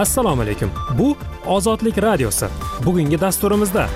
Assalomu alaykum. Bu Ozodlik radiosi. Bugungi dasturimizda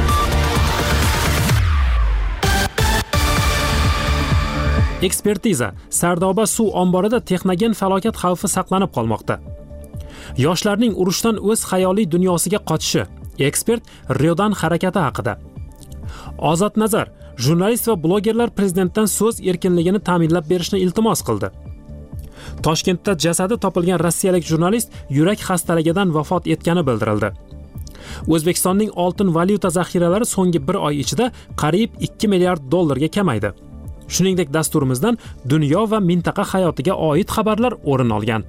ekspertiza. Sardoba suv omborida texnogen falokat xavfi saqlanib qolmoqda. Yoshlarning urushdan o'z xayoliy dunyosiga qochishi. Ekspert Riodan harakati haqida. Ozod Nazar, jurnalist va blogerlar prezidentdan so'z erkinligini ta'minlab berishni iltimos qildi. Toshkentda jasadi topilgan rossiyalik jurnalist yurak xastaligidan vafot etgani bildirildi. O'zbekistonning oltin valyuta zaxiralari so'nggi 1 oy ichida qariyb 2 milliard dollarga kamaydi. Shuningdek, dasturimizdan dunyo va mintaqa hayotiga oid xabarlar o'rin olgan.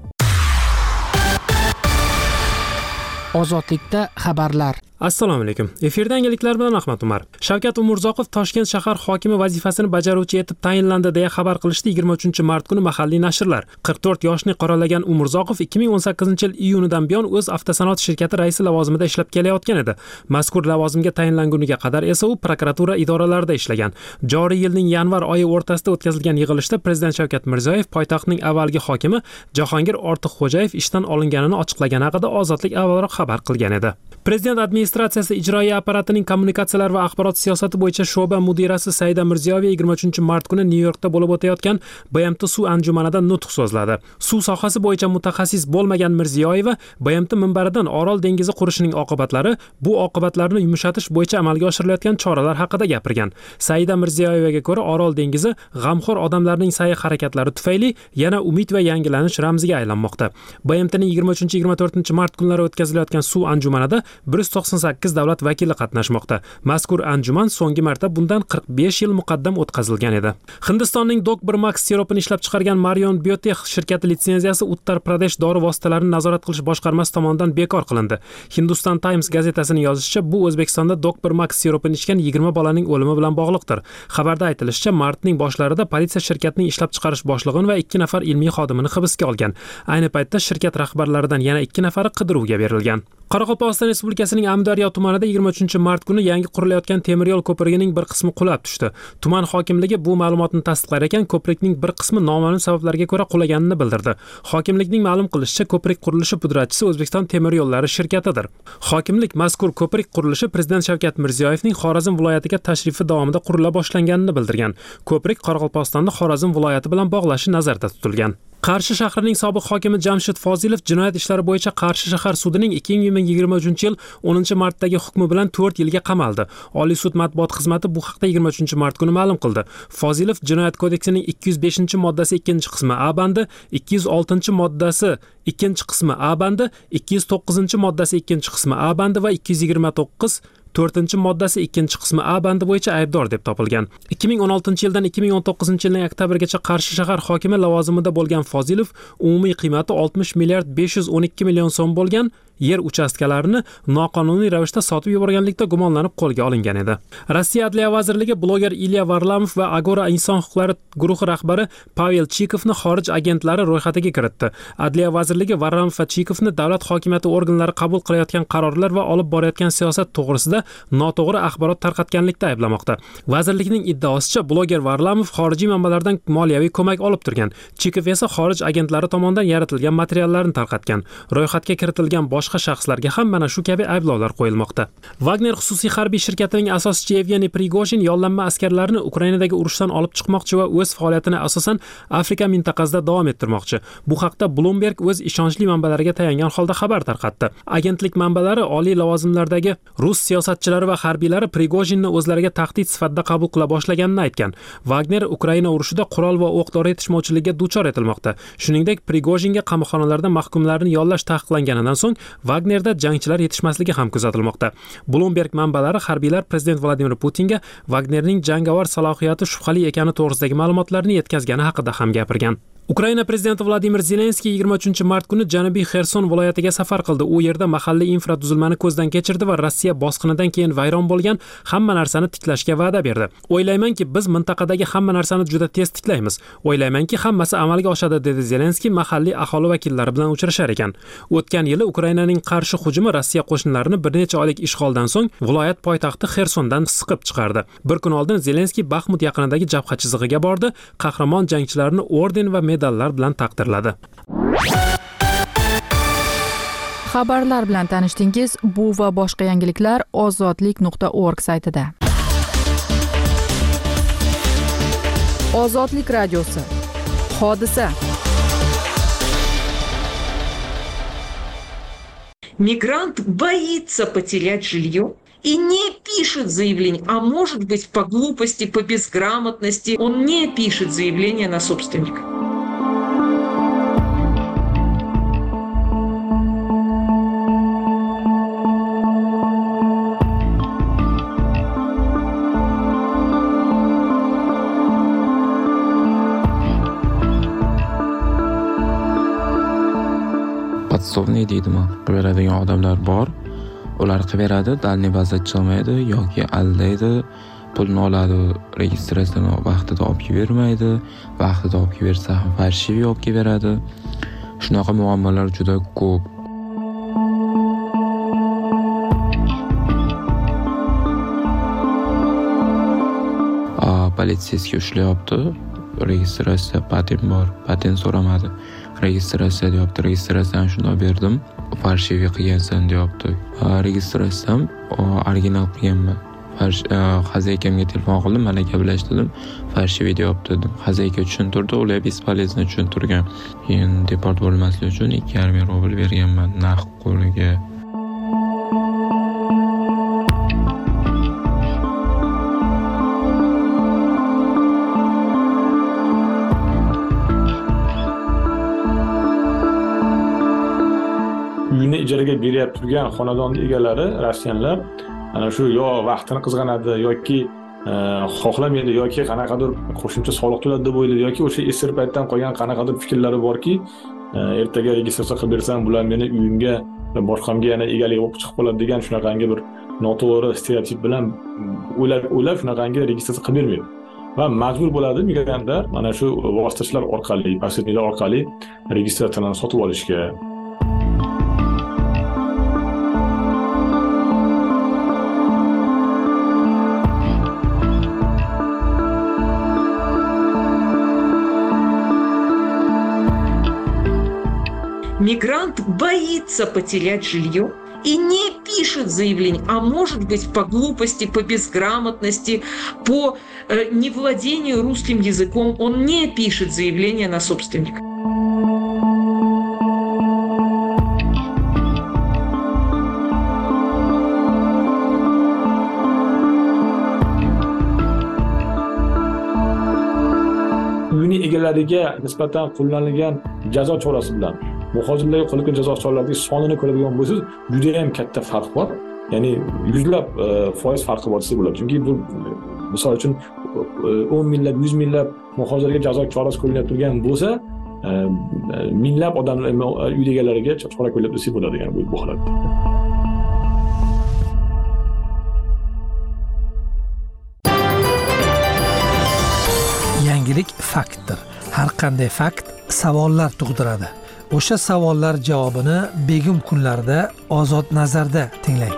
Ozodlikda xabarlar. Assalomu alaykum. Efirda yangiliklar bilan Ahmad Umar. Shavkat Umurzoqov Toshkent shahar hokimi vazifasini bajaruvchi etib tayinlandi deya xabar qilishdi 23-mart kuni mahalliy nashrlar. 44 yoshni qoralagan Umurzoqov 2018-yil iyunidan buyon o'z avtosanoat shirkati raisi lavozimida ishlab kelayotgan edi. Mazkur lavozimga tayinlanguniga qadar esa u prokuratura idoralarida ishlagan. Joriy yilning yanvar oyi o'rtasida o'tkazilgan yig'ilishda Prezident Shavkat Mirziyoyev poytaxtning avvalgi hokimi Jahongir Ortiqxo'jayev ishdan olinganini ochiqlagani haqida Ozodlik avvalroq xabar qilgan edi. Prezident administratsiyasi ijroiya apparatining kommunikatsiyalar va axborot siyosati bo'yicha sho'ba mudirasi Saida Mirziyoyeva 23-mart kuni Nyu-Yorkda bo'lib o'tayotgan BMT suv anjumanida nutq so'zladi. Suv sohasi bo'yicha mutaxassis bo'lmagan Mirziyoyeva BMT minbaridan Orol dengizi qurishining oqibatlari, bu oqibatlarni yumshatish bo'yicha amalga oshirilayotgan choralar haqida gapirgan. Saida Mirziyoyevaga ko'ra, Orol dengizi g'amxo'r odamlarning sa'y-harakatlari tufayli yana umid va yangilanish ramziga aylanmoqda. BMTning 23-24-mart kunlari o'tkazilayotgan suv anjumanida 198 davlat vakili qatnashmoqda. Mazkur anjuman so'nggi marta bundan 45 yil muqaddam o'tkazilgan edi. Hindistonning Dr. Max siropini ishlab chiqargan Marion Biotech shirkati litsenziyasi Uttar Pradesh dori vositalarini nazorat qilish boshqarmasi tomonidan bekor qilindi. Hindustan Times gazetasining yozishicha, bu O'zbekistonda Dr. Max siropini ichgan 20 bolaning o'limi bilan bog'liqdir. Xabarda aytilishicha, martning boshlarida politsiya shirkatning ishlab chiqarish boshlig'ini va 2 nafar ilmiy xodimini hibsga olgan. Ayni paytda shirkat rahbarlaridan yana 2 nafari qidiruvga berilgan. Qoraqalpog'iston Respublikasining Amudaryo tumanida 23-mart kuni yangi qurilayotgan temir yo'l ko'prigining bir qismi qulab tushdi. Tuman hokimligi bu ma'lumotni tasdiqlar ekan, ko'prikning bir qismi noma'lum sabablarga ko'ra qulaganini bildirdi. Hokimlikning ma'lum qilishicha, ko'prik qurilishi pudratchisi O'zbekiston temir yo'llari shirkatidir. Hokimlik mazkur ko'prik qurilishi Prezident Shavkat Mirziyoyevning Xorazm viloyatiga tashrifi davomida qurila boshlanganini bildirgan. Ko'prik Qoraqalpog'istonni Xorazm viloyati bilan bog'lashi nazarda tutilgan. Qarshi shahrining sobiq hokimi Jamshid Fozilov jinoyat ishlari bo'yicha Qarshi shahar sudining 2023-yil 10-martdagi hukmi bilan 4 yilga qamaldi. Oliy sud matbuot xizmati bu haqda 23-mart kuni ma'lum qildi. Fozilov jinoyat kodeksining 205-moddasi 2-qismi A bandi, 206-moddasi 2-qismi A bandi, 209-moddasi 2-qismi A bandi va 229 4-moddasi 2-qismi A bandi bo'yicha aybdor deb topilgan. 2016-yildan 2019-yilning oktabrigacha Qarshi shahar hokimi lavozimida bo'lgan Fozilov umumiy qiymati 60 milliard 512 million so'm bo'lgan yer uchastkalarini noqonuniy ravishda sotib yuborganlikda gumonlanib qo'lga olingan edi. Rossiya Adliya vazirligi bloger Ilya Varlamov va Agora inson huquqlari guruhi rahbari Pavel Chikovni xorij agentlari ro'yxatiga kiritdi. Adliya vazirligi Varlamov va Chikovni davlat hokimiyati organlari qabul qilayotgan qarorlar va olib borayotgan siyosat to'g'risida noto'g'ri axborot tarqatganlikda ayblamoqda. Vazirlikning iddaosicha, bloger Varlamov xorijiy manbalardan moliyaviy ko'mak olib turgan. Chikov esa xorij agentlari tomonidan yaratilgan materiallarni tarqatgan. Ro'yxatga kiritilgan boshqa shaxslarga ham mana shu kabi ayblovlar qo'yilmoqda. Wagner xususiy harbiy shirkatining asoschisi Yevgeniy Prigojin yollanma askarlarni Ukrainadagi urushdan olib chiqmoqchi va o'z faoliyatini asosan Afrika mintaqasida davom ettirmoqchi. Bu haqda Bloomberg o'z ishonchli manbalariga tayangan holda xabar tarqatdi. Agentlik manbalari oliy lavozimlardagi rus siyosatchilari va harbiylari Prigojinni o'zlariga tahdid sifatida qabul qila boshlaganini aytgan. Wagner Ukraina urushida qurol va o'q-dori yetishmovchiligiga duchor etilmoqda. Shuningdek, Prigojinga qamoqxonalarda mahkumlarni yollash taqiqlanganidan so'ng Wagnerda jangchilar yetishmasligi ham kuzatilmoqda. Bloomberg manbalari harbiylar Prezident Vladimir Putinga Wagnerning jangovar salohiyati shubhali ekani to'g'risidagi ma'lumotlarni yetkazgani haqida ham gapirgan. Ukraina prezidenti Vladimir Zelenskiy 23-mart kuni Janubiy Xerson viloyatiga safar qildi. U yerda mahalliy infratuzilmani ko'zdan kechirdi va Rossiya bosqinidan keyin vayron bo'lgan hamma narsani tiklashga va'da berdi. O'ylaymanki, biz mintaqadagi hamma narsani juda tez tiklaymiz. O'ylaymanki, hammasi amalga oshadi, dedi Zelenskiy mahalliy aholi vakillari bilan uchrashar ekan. O'tgan yili Ukrainaning qarshi hujumi Rossiya qo'shinlarini bir necha oylik ishg'oldan so'ng viloyat poytaxti Xersondan siqib chiqardi. Bir kun oldin Zelenskiy Baxmut yaqinidagi jabha chizig'iga bordi, qahramon jangchilarni orden va medallar bilan taqdirladi. Xabarlar bilan tanishdingiz. Bu va boshqa yangiliklar ozodlik.org saytida. Ozodlik radiosi. Hodisa. Мигрант боится потерять жилье и не пишет заявление, а может быть по глупости, по безграмотности, он не пишет заявление на собственника. Podsovniy deydimi? Qilveradigan odamlar bor. Ular qilveradi, dalniy vaziyat chiqmaydi yoki aldaydi, pulni oladi, registratsiyani vaqtida olib bermaydi, vaqtida olib bersa ham farshiviy olib beradi. Shunaqa muammolar juda ko'p. Politsiyasiga ushlayapti. Registratsiya patent bor, patent so'ramadi. Registratsiya deyapti, registratsiyani shunday berdim. Farshiviy qilgansan deyapti. Registratsiyam original qilganman. Xazaykamga telefon qildim, mana gaplashdim. Farshiviy deyapti dedim. Xazayka tushuntirdi, ular bespolezno tushuntirgan. Keyin deport bo'lmaslik uchun 2,5 rubl berganman naqd qo'liga. Uyni ijaraga berib turgan xonadon egalari Rossiyalar ana shu yo vaqtini qizg'anadi yoki xohlamaydi yoki qanaqadir qo'shimcha soliq to'ladi deb o'ylaydi yoki o'sha esir paytdan qolgan qanaqadir fikrlari borki, ertaga registratsiya qilib bersam bular meni uyimga boshqamga yana egalik bo'lib chiqib qoladi degan shunaqangi bir noto'g'ri stereotip bilan o'ylab shunaqangi registratsiya qilib bermaydi. Va majbur bo'ladi migrantlar mana shu vositachilar orqali, posredniklar orqali registratsiyani sotib olishga. Мигрант боится потерять жилье и не пишет заявление, а может быть по глупости, по безграмотности, по невладению русским языком, он не пишет заявление на собственника. Uyni egalariga nisbatan qo'llanilgan jazo chorasi bilan muhojirlarga qo'llangan jazo choralarining sonini ko'radigan bo'lsangiz, juda ham katta farq bor. Ya'ni yuzlab foiz farqi bor desa bo'ladi. Chunki bu misol uchun 10 minglab, 100 minglab muhojirlarga jazo chorasi qo'llanib turgan bo'lsa, minglab odamlar uy egalariga chora qo'llab desa bo'ladi, ya'ni bu holatda. Yangilik faktdir. Har qanday fakt savollar tug'diradi. O'sha savollar javobini begim kunlarda Ozod nazarda tinglang.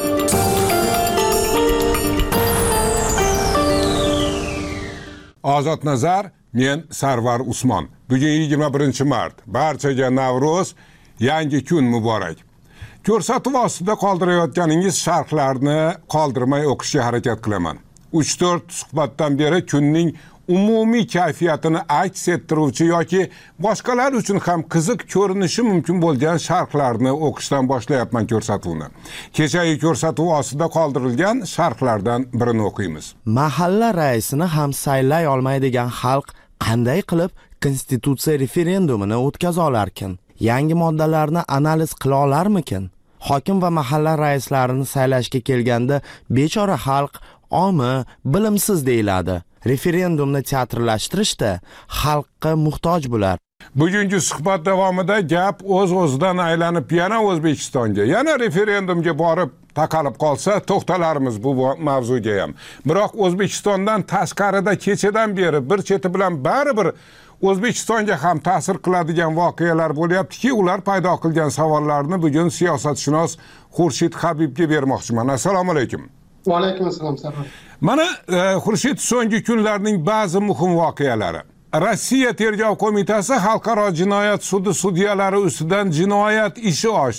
Ozod nazar, men Sarvar Usmon. Bugun 21-mart. Barchaga Navro'z, yangi kun muborak. Ko'rsatuv ostida qoldirayotganingiz sharhlarni qoldirmay o'qishga harakat qilaman. 3-4 suhbatdan beri kunning umumiy kayfiyatini aks ettiruvchi yoki boshqalar uchun ham qiziq ko'rinishi mumkin bo'lgan sharhlarni o'qishdan boshlayapman ko'rsatuvni. Kechagi ko'rsatuv ostida qoldirilgan sharhlardan birini o'qiymiz. Mahalla raisini ham saylay olmaydigan xalq qanday qilib konstitutsiya referendumini o'tkaza olarkin? Yangi moddalarni analiz qila olarmikin? Hokim va mahalla raislarini saylashga kelganda bechora xalq omi, bilimsiz deyiladi. Referendumni teatrlashtirishda xalqqa muhtoj bular. Bugungi suhbat davomida gap o'z-o'zidan aylanib yana O'zbekistonga, yana referendumga borib taqalib qolsa to'xtalarmiz bu mavzuga ham. Biroq O'zbekistondan tashqarida kechadan beri bir cheti bilan baribir O'zbekistonga ham ta'sir qiladigan voqealar bo'lyaptiki, ular paydo qilgan savollarni bugun siyosatshunos Xurshid Habibga bermoqchiman. Assalomu alaykum. Va alaykum assalom. Mana Xurshid, so'nggi kunlarning ba'zi muhim voqealari. Rossiya Tergov qo'mitasi Xalqaro jinoyat sudi sudyalari ustidan jinoyat ishi ochdi.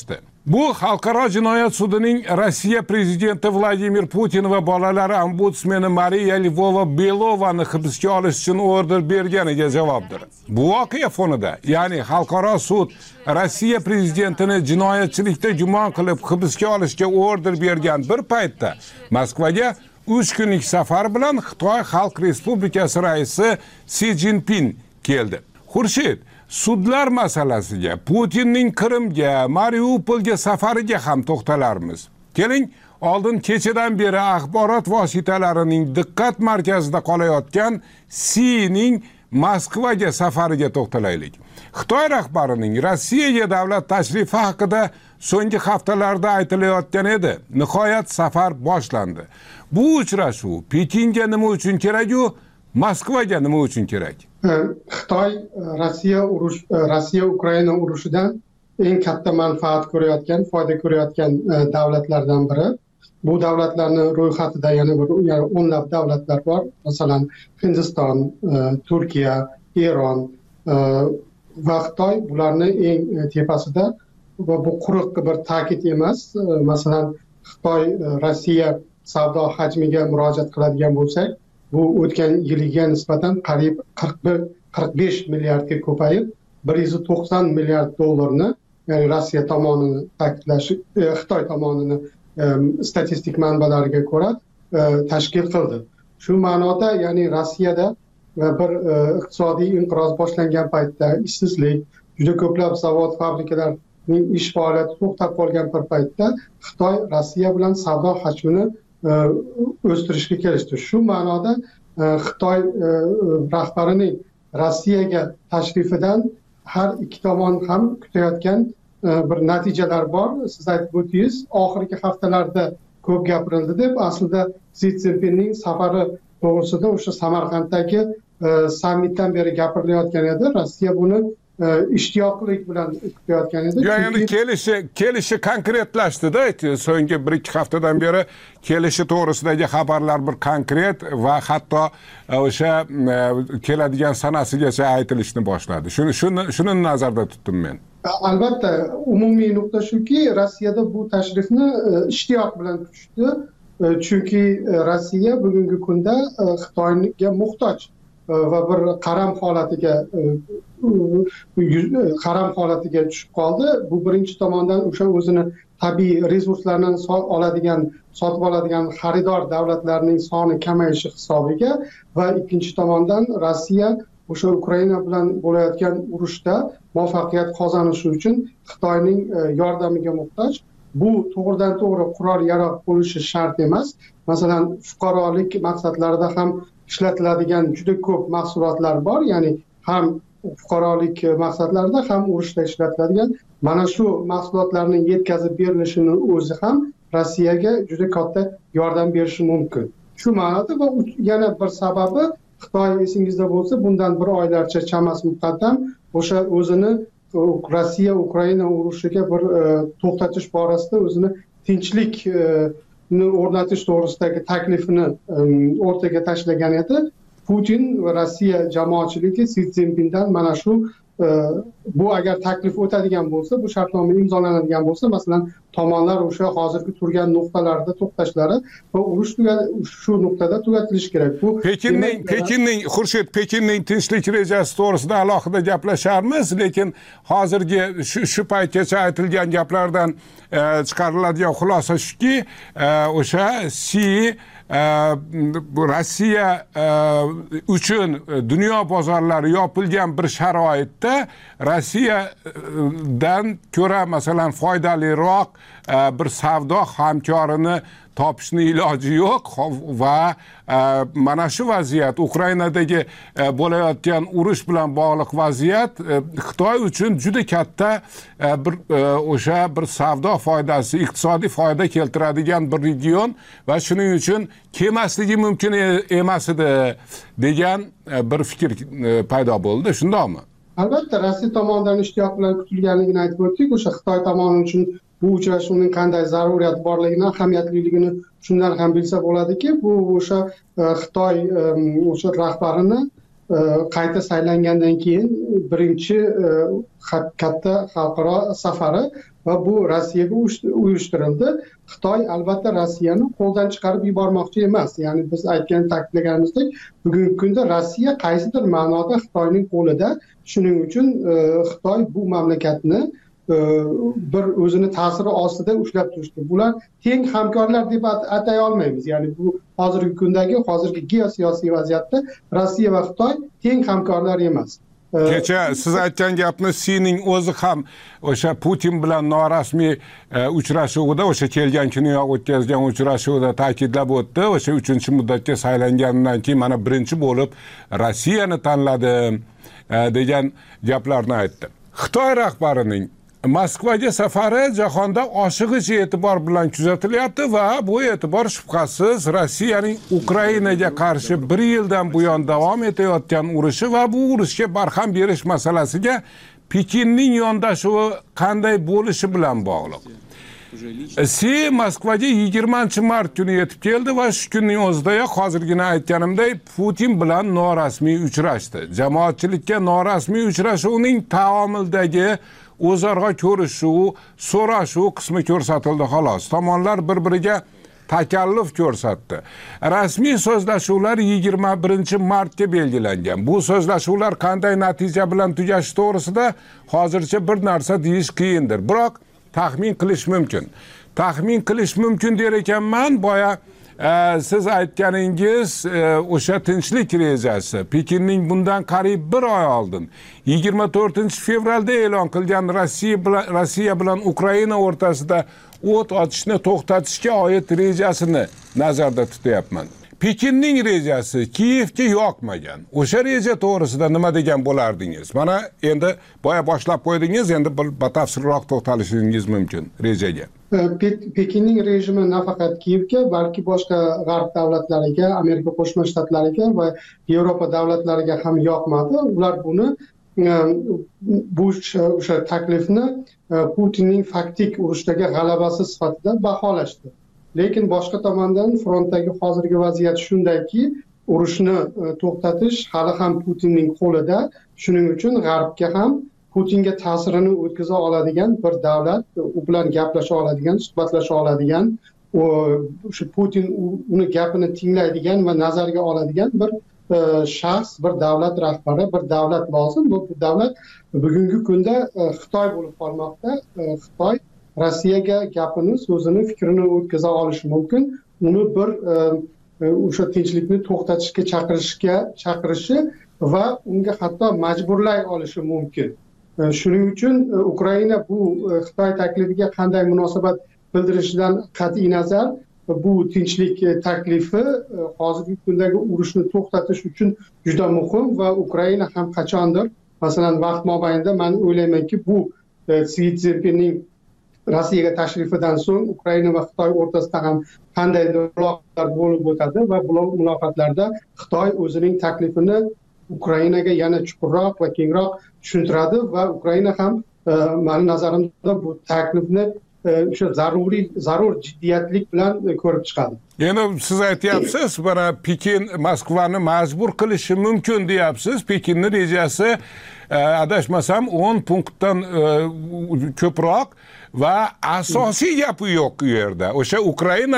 Bu xalqaro jinoyat sudining Rossiya prezidenti Vladimir Putin va bolalari ombudsmeni Mariya Lvova-Belovani hibsga olish uchun order berganiga javobdir. Bu voqea fonida, ya'ni xalqaro sud Rossiya prezidentini jinoyatchilikda gumon qilib hibsga olishga order bergan bir paytda Moskvaga 3 kunlik safar bilan Xitoy Xalq Respublikasi raisi Si Jinping keldi. Xurshid, sudlar masalasiga, Putinning Qrimga, Mariupolga safariga ham to'xtalarmiz. Keling, oldin kechadan beri axborot vositalarining diqqat markazida qolayotgan Sining Moskvaga safariga to'xtalaylik. Xitoy rahbarining Rossiyaga davlat tashrifi haqida so'nggi haftalarda aytilayotgan edi. Nihoyat safar boshlandi. Bu uchrashuv Pekinga nima uchun kerak-u, Moskvaga nima uchun kerak? Xitoy Rossiya Ukraina urushidan eng katta manfaat ko'rayotgan, foyda ko'rayotgan davlatlardan biri. Bu davlatlarning ro'yxatida yana o'nlab davlatlar bor. Masalan, Hindiston, Turkiya, Eron va Xitoy bularning eng tepasida va bu quruq bir ta'kid emas. Masalan, Xitoy Rossiya savdo hajmiga murojaat qiladigan bo'lsak, bu o'tgan yiliga nisbatan qariyb 45 milliardga ko'payib, 190 milliard dollarni, ya'ni Rossiya tomonini ta'kidlash, Xitoy tomonini statistik manbalariga ko'ra tashkil qildi. Shu ma'noda, ya'ni Rossiyada bir iqtisodiy inqiroz boshlangan paytda ishsizlik, juda ko'plab zavod, fabrikalarning ish faoliyati to'xtab qolgan bir paytda Xitoy Rossiya bilan savdo hajmini o'stirishga kelishdi. Shu ma'noda Xitoy rahbarining Rossiyaga tashrifidan har ikki tomon ham kutayotgan bir natijalar bor. Siz aytib o'tdingiz, oxirgi haftalarda ko'p gapirildi deb, aslida Si Zinpinning safari to'g'risida o'sha Samarqanddagi sammitdan beri gapirilayotgan edi. Rossiya buni ishtiyoqlik bilan kutayotgan edi. Ya'ni kelishi konkretlashdi-da, so'nggi 1-2 haftadan beri kelishi to'g'risidagi xabarlar bir konkret va hatto o'sha keladigan sanasigacha aytilishni boshladi. Shuni nazarda tutdim men. Albatta, umumiy nuqta shuki, Rossiyada bu tashrifni ishtiyoq bilan kutishdi. Chunki Rossiya bugungi kunda Xitoyga muhtoj va bir qaram holatiga tushib qoldi. Bu birinchi tomondan o'sha o'zini tabiiy resurslardan sotib oladigan xaridor davlatlarning soni kamayishi hisobiga va ikkinchi tomondan Rossiya o'sha Ukraina bilan bo'layotgan urushda muvaffaqiyat qozonishi uchun Xitoyning yordamiga muhtoj. Bu to'g'ridan to'g'ri qurol-yarog' bo'lishi shart emas. Masalan, fuqarolik maqsadlarida ham ishlatiladigan juda ko'p mahsulotlar bor, ya'ni ham fuqarolik maqsadlarida ham urushda ishlatiladigan mana shu mahsulotlarning yetkazib berilishini o'zi ham Rossiyaga juda katta yordam berishi mumkin. Shu ma'noda va yana bir sababi, Xitoy esingizda bo'lsa, bundan bir oylarcha chamas muqaddam o'sha o'zini Rossiya Ukraina urushiga bir to'xtatish borasida o'zini tinchlikni o'rnatish to'g'risidagi taklifini o'rtaga tashlagan edi. Putin va Rossiya jamoatchiligi Si Zinpindan mana shu bu agar taklif o'tadigan bo'lsa, bu shartnoma imzolanadigan bo'lsa, masalan, tomonlar o'sha hozirgi turgan nuqtalarda to'xtashlari va urush shu nuqtada tugatilishi kerak. Bu Pekinning tinchlik rejasi to'g'risida alohida gaplasharmiz, lekin hozirgi shu paytgacha aytilgan gaplardan chiqariladigan xulosa shuki, o'sha Si Rossiya uchun dunyo bozorlari yopilgan bir sharoitda Rossiyadan ko'ra masalan foydaliroq bir savdo hamkorini topishni iloji yo'q va mana shu vaziyat, Ukrainadagi bo'layotgan urush bilan bog'liq vaziyat Xitoy uchun juda katta bir savdo foydasi, iqtisodiy foyda keltiradigan bir region va shuning uchun kelmasligi mumkin emas edi degan bir fikr paydo bo'ldi, shundaqmi? Albatta, Rossiya tomonidan ishtiyoq bilan kutilganligini aytib o'tdik. O'sha Xitoy tomoni uchun bu uchrashuvning qanday zaruriyat borligini, ahamiyatliligini shundan ham bilsa bo'ladiki, bu o'sha Xitoy o'sha rahbarini qayta saylangandan keyin birinchi katta xalqaro safari va bu Rossiyaga uyushtirildi. Xitoy albatta Rossiyani qo'ldan chiqarib yubormoqchi emas. Ya'ni biz ta'kidlaganimizdek, bugungi kunda Rossiya qaysidir ma'noda Xitoyning qo'lida. Shuning uchun Xitoy bu mamlakatni bir o'zini ta'siri ostida ushlab turishdi. Bular teng hamkorlar deb atay olmaymiz. Ya'ni bu hozirgi geosiyosiy vaziyatda Rossiya va Xitoy teng hamkorlar emas. Kecha siz aytgan gapni Sining o'zi ham o'sha Putin bilan norasmiy uchrashuvida, o'sha kelgan kuniyoq o'tkazgan uchrashuvda ta'kidlab o'tdi. O'sha 3-muddatga saylanganidan keyin mana birinchi bo'lib Rossiyani tanladim degan gaplarni aytdi. Xitoy rahbarining Moskvaga safari jahonda oshig'ich e'tibor bilan kuzatilyapti va bu e'tibor shubhasiz Rossiyaning Ukrainaga qarshi 1 yildan buyon davom etayotgan urushi va bu urushga barham berish masalasiga Pekinning yondashuvi qanday bo'lishi bilan bog'liq. Si Moskvaga 20-mart kuni yetib keldi va shu kunning o'zidayoq hozirgina aytganimdek Putin bilan norasmiy uchrashdi. Jamoatchilikka norasmiy uchrashuvning taomildagi o'zaro ko'rishuv, so'rashuv qismi ko'rsatildi xolos. Tomonlar bir-biriga takalluf ko'rsatdi. Rasmiy so'zlashuvlar 21-martga belgilangan. Bu so'zlashuvlar qanday natija bilan tugashi to'g'risida hozircha bir narsa deyish qiyindir. Biroq taxmin qilish mumkin. Taxmin qilish mumkin der ekanman, boya siz aytganingiz o'sha tinchlik rejasi Pekinning bundan qariyb 1 oy oldin 24-fevralda e'lon qilgan Rossiya bilan Ukraina o'rtasida o't ochishni to'xtatishga oid rejasini nazarda tutyapman. Pekinning rejasi Kiyevga yoqmagan. O'sha reja to'g'risida nima degan bo'lardingiz? Mana endi boya boshlab qo'ydingiz, endi batafsilroq to'xtalishingiz mumkin rejaga. Pekinning rejimi nafaqat Kiyevga, balki boshqa g'arb davlatlariga, Amerika Qo'shma Shtatlariga va Yevropa davlatlariga ham yoqmadi. Ular buni o'sha taklifni Putinning faktik urushdagi g'alabasi sifatida baholashdi. Lekin boshqa tomondan frontdagi hozirgi vaziyat shundayki, urushni to'xtatish hali ham Putinning qo'lida. Shuning uchun g'arbga ham Putinga ta'sirini o'tkaza oladigan bir davlat, u bilan gaplasha oladigan, suhbatlasha oladigan, o'sha Putin uni gapini tinglaydigan va nazarga oladigan bir shaxs, bir davlat rahbari, bir davlat lozim. Bu davlat bugungi kunda Xitoy bo'lib qolmoqda. Xitoy Rossiyaga gapini, so'zini, fikrini o'tkaza olishi mumkin. Uni bir o'sha tinchlikni to'xtatishga chaqirishi va unga hatto majburlay olishi mumkin. Shuning uchun Ukraina bu Xitoy taklifiga qanday munosabat bildirishidan qat'iy nazar, bu tinchlik taklifi hozirgi kundagi urushni to'xtatish uchun juda muhim va Ukraina ham qachondir, masalan, vaqt mobaynida men o'ylaymanki, bu Si Szinpinning Rossiyaga tashrifidan so'ng Ukraina va Xitoy o'rtasida ham qandaydir muloqotlar bo'lib o'tadi va bu muloqotlarda Xitoy o'zining taklifini Ukrainaga yana chuqurroq va kengroq tushuntiradi va Ukraina ham meni nazarimda bu taklifni o'sha zarur jiddiyatlik bilan ko'rib chiqadi. Endi siz aytyapsiz, mana Pekin Moskvani majbur qilishi mumkin deyapsiz. Pekinning rejasi adashmasam 10 punktdan ko'proq va asosiy gapi yo'q u yerda. O'sha Ukraina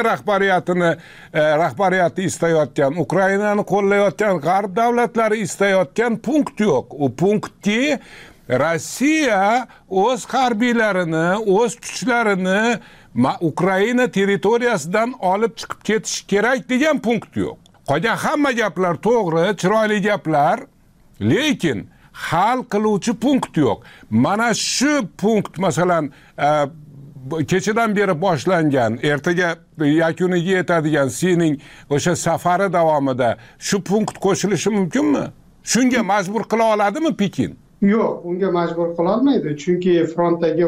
rahbariyati istayotgan, Ukrainani qo'llayotgan g'arb davlatlari istayotgan punkt yo'q. U punktki Rossiya o'z harbiylarini, o'z kuchlarini Ukraina territoriyasidan olib chiqib ketish kerak degan punkt yo'q. Qolgan hamma gaplar to'g'ri, chiroyli gaplar, lekin hal qiluvchi punkt yo'q. Mana shu punkt masalan kechadan beri boshlangan, ertaga yakuniga yetadigan Sining o'sha safari davomida shu punkt qo'shilishi mumkinmi? Shunga majbur qila oladimi Pekin? Yo'q, unga majbur qila olmaydi, chunki frontdagi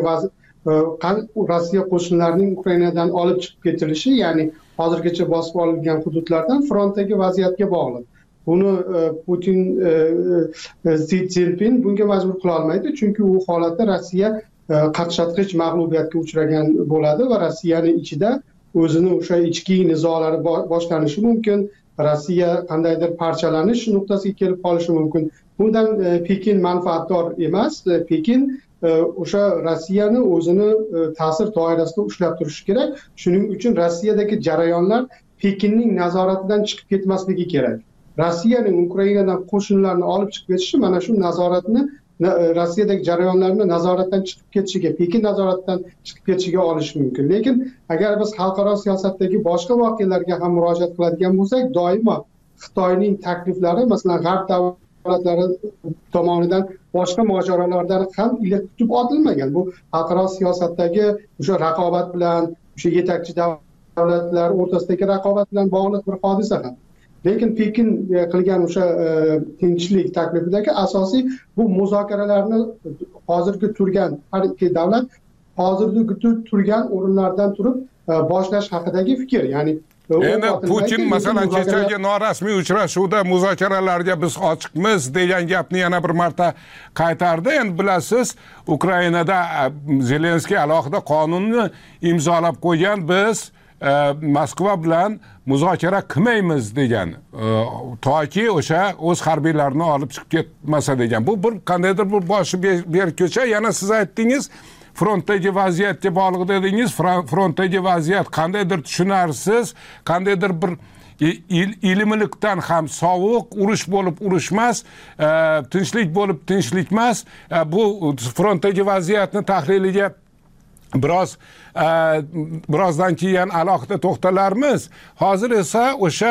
Rossiya qo'shinlarining Ukrainadan olib chiqib ketilishi, ya'ni hozirgacha bosib olingan hududlardan frontdagi vaziyatga bog'liq. Buni Putin, Si Szinpin bunga majbur qila olmaydi, chunki u holatda Rossiya qaqshatqich mag'lubiyatga uchragan bo'ladi va Rossiyaning ichida o'zini o'sha ichki nizolari boshlanishi mumkin. Rossiya qandaydir parchalanish nuqtasiga kelib qolishi mumkin. Bundan Pekin manfaatdor emas. Pekin o'sha Rossiyani o'zini ta'sir doirasida ushlab turishi kerak. Shuning uchun Rossiyadagi jarayonlar Pekinning nazoratidan chiqib ketmasligi kerak. Rossiyaning Ukrainadan qo'shinlarni olib chiqib ketishi mana shu nazoratni, Rossiyadagi jarayonlarni nazoratdan chiqib ketishiga, Pekin nazoratidan chiqib ketishiga olishi mumkin. Lekin agar biz xalqaro siyosatdagi boshqa voqealarga ham murojaat qiladigan bo'lsak, doimo Xitoyning takliflari, masalan, G'arb davlatlari tomonidan boshqa mojarolardan ham iliq tutib otilmagan. Bu xalqaro siyosatdagi o'sha raqobat bilan, o'sha yetakchi davlatlar o'rtasidagi raqobat bilan bog'liq bir hodisa ham. Lekin Pekin qilgan o'sha tinchlik taklifidagi asosiy bu muzokaralarni hozirgi turgan har ikki davlat hozirgi turgan o'rinlardan turib boshlash haqidagi fikr. Ya'ni endi Putin masalan kechagi norasmiy uchrashuvda muzokaralarga biz ochiqmiz degan gapni yana bir marta qaytardi. Endi bilasiz, Ukrainada Zelenskiy alohida qonunni imzolab qo'ygan, biz Moskva bilan muzokara qilmaymiz degan, toki o'sha o'z harbiylarini olib chiqib ketmasa degan. Bu bir qandaydir bir boshi berko'cha. Yana siz aytdingiz, frontdagi vaziyatga bog'liq dedingiz. Frontdagi vaziyat qandaydir tushunarsiz, qandaydir bir ilmlikdan ham sovuq, urush bo'lib urushmas, tinchlik bo'lib tinchlikmas. Bu frontdagi vaziyatni tahliliga birozdan keyin alohida to'xtalarmiz. Hozir esa o'sha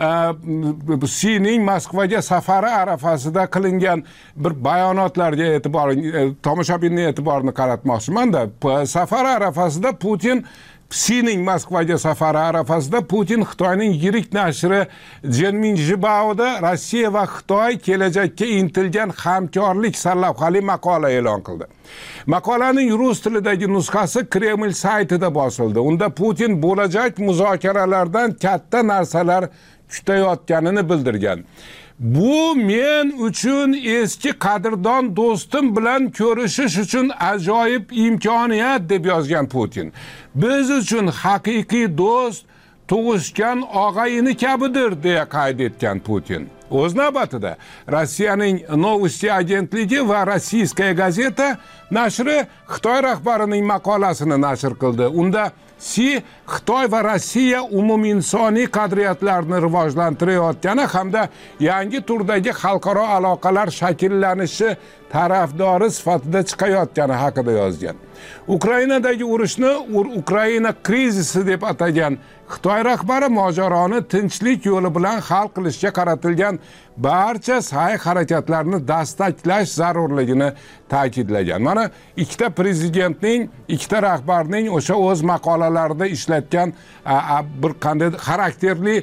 Sining Moskvaga safari arafasida qilingan bir bayonotlarga tomoshabinning e'tiborini qaratmoqchiman-da. Safar arafasida Putin Sining Moskvaga safari arafasida Putin Xitoyning yirik nashri Zhenminjibaoda Rossiya va Xitoy kelajakka intilgan hamkorlik sarlavhali maqola e'lon qildi. Maqolaning rus tilidagi nusxasi Kreml saytida bosildi. Unda Putin bo'lajak muzokaralardan katta narsalar kutayotganini bildirgan. Bu men uchun eski qadrdon do'stim bilan ko'rishish uchun ajoyib imkoniyat deb yozgan Putin. Biz uchun haqiqiy do'st tug'ishgan og'ayini kabidir deya qayd etgan Putin. O'z navbatida Rossiyaning Novosti agentligi va Rossiyskaya gazeta nashri Xitoy rahbarining maqolasini nashr qildi. Unda Xitoy va Rossiya umuminsoniy qadriyatlarni rivojlantirayotgani hamda yangi turdagi xalqaro aloqalar shakllanishi tarafdori sifatida chiqayotgani haqida yozgan. Ukrainadagi urushni Ukraina krizisi deb atagan Xitoy rahbari mojaroni tinchlik yo'li bilan hal qilishga qaratilgan barcha sa'y-harakatlarni dastaklash zarurligini ta'kidlagan. Mana ikkita prezidentning, ikkita rahbarning o'sha o'z maqolalarida ishlatgan bir qanday xarakterli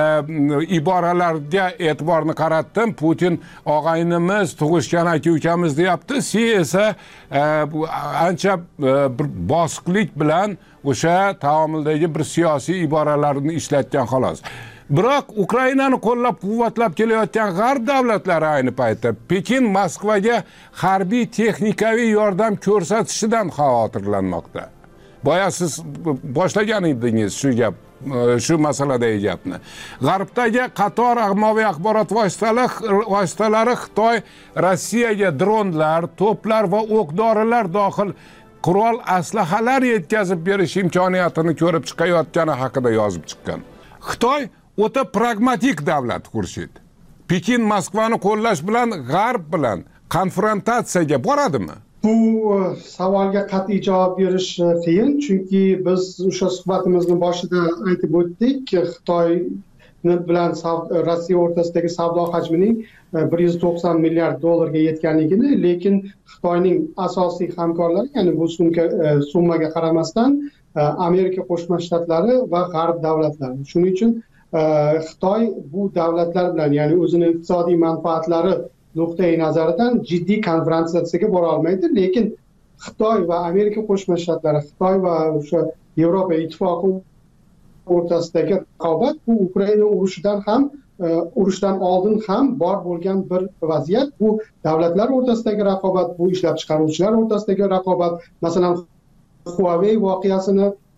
iboralarga e'tiborni qaratdim. Putin og'aynimiz, tug'ishgan aka-ukamiz deyapti. esa ancha bir bosiqlik bilan o'sha taomildagi bir siyosiy iboralarni ishlatgan xolos. Biroq Ukrainani qo'llab-quvvatlab kelayotgan G'arb davlatlari ayni paytda Pekin Moskvaga harbiy texnikaviy yordam ko'rsatishidan xavotirlanmoqda. Boya siz boshlagan edingiz shu gap, shu masaladagi gapni. G'arbdagi qator ommaviy axborot vositalari Xitoy Rossiyaga dronlar, to'plar va o'q-dorilar dohil qurol aslahalar yetkazib berish imkoniyatini ko'rib chiqayotgani haqida yozib chiqqan. Xitoy o'ta pragmatik davlat Xurshid. Pekin Moskvani qo'llash bilan G'arb bilan konfrontatsiyaga boradimi? Bu savolga qat'iy javob berish qiyin, chunki biz o'sha suhbatimizni boshida aytib o'tdik, Xitoy bilan Rossiya o'rtasidagi savdo hajmining 190 milliard dollarga yetganligini, lekin Xitoyning asosiy hamkorlari, ya'ni bu summaga qaramasdan Amerika Qo'shma Shtatlari va G'arb davlatlari. Shuning uchun Xitoy bu davlatlar bilan, ya'ni o'zining iqtisodiy manfaatlari nuqtai nazaridan jiddiy konfrontatsiyaga bora olmaydi, lekin Xitoy va Amerika Qo'shma Shtatlari, Xitoy va o'sha Yevropa ittifoqi o'rtasidagi raqobat bu Ukraina urushdan oldin ham bor bo'lgan bir vaziyat. Bu davlatlar o'rtasidagi raqobat, bu ishlab chiqaruvchilar o'rtasidagi raqobat. Masalan, Huawei voqeasini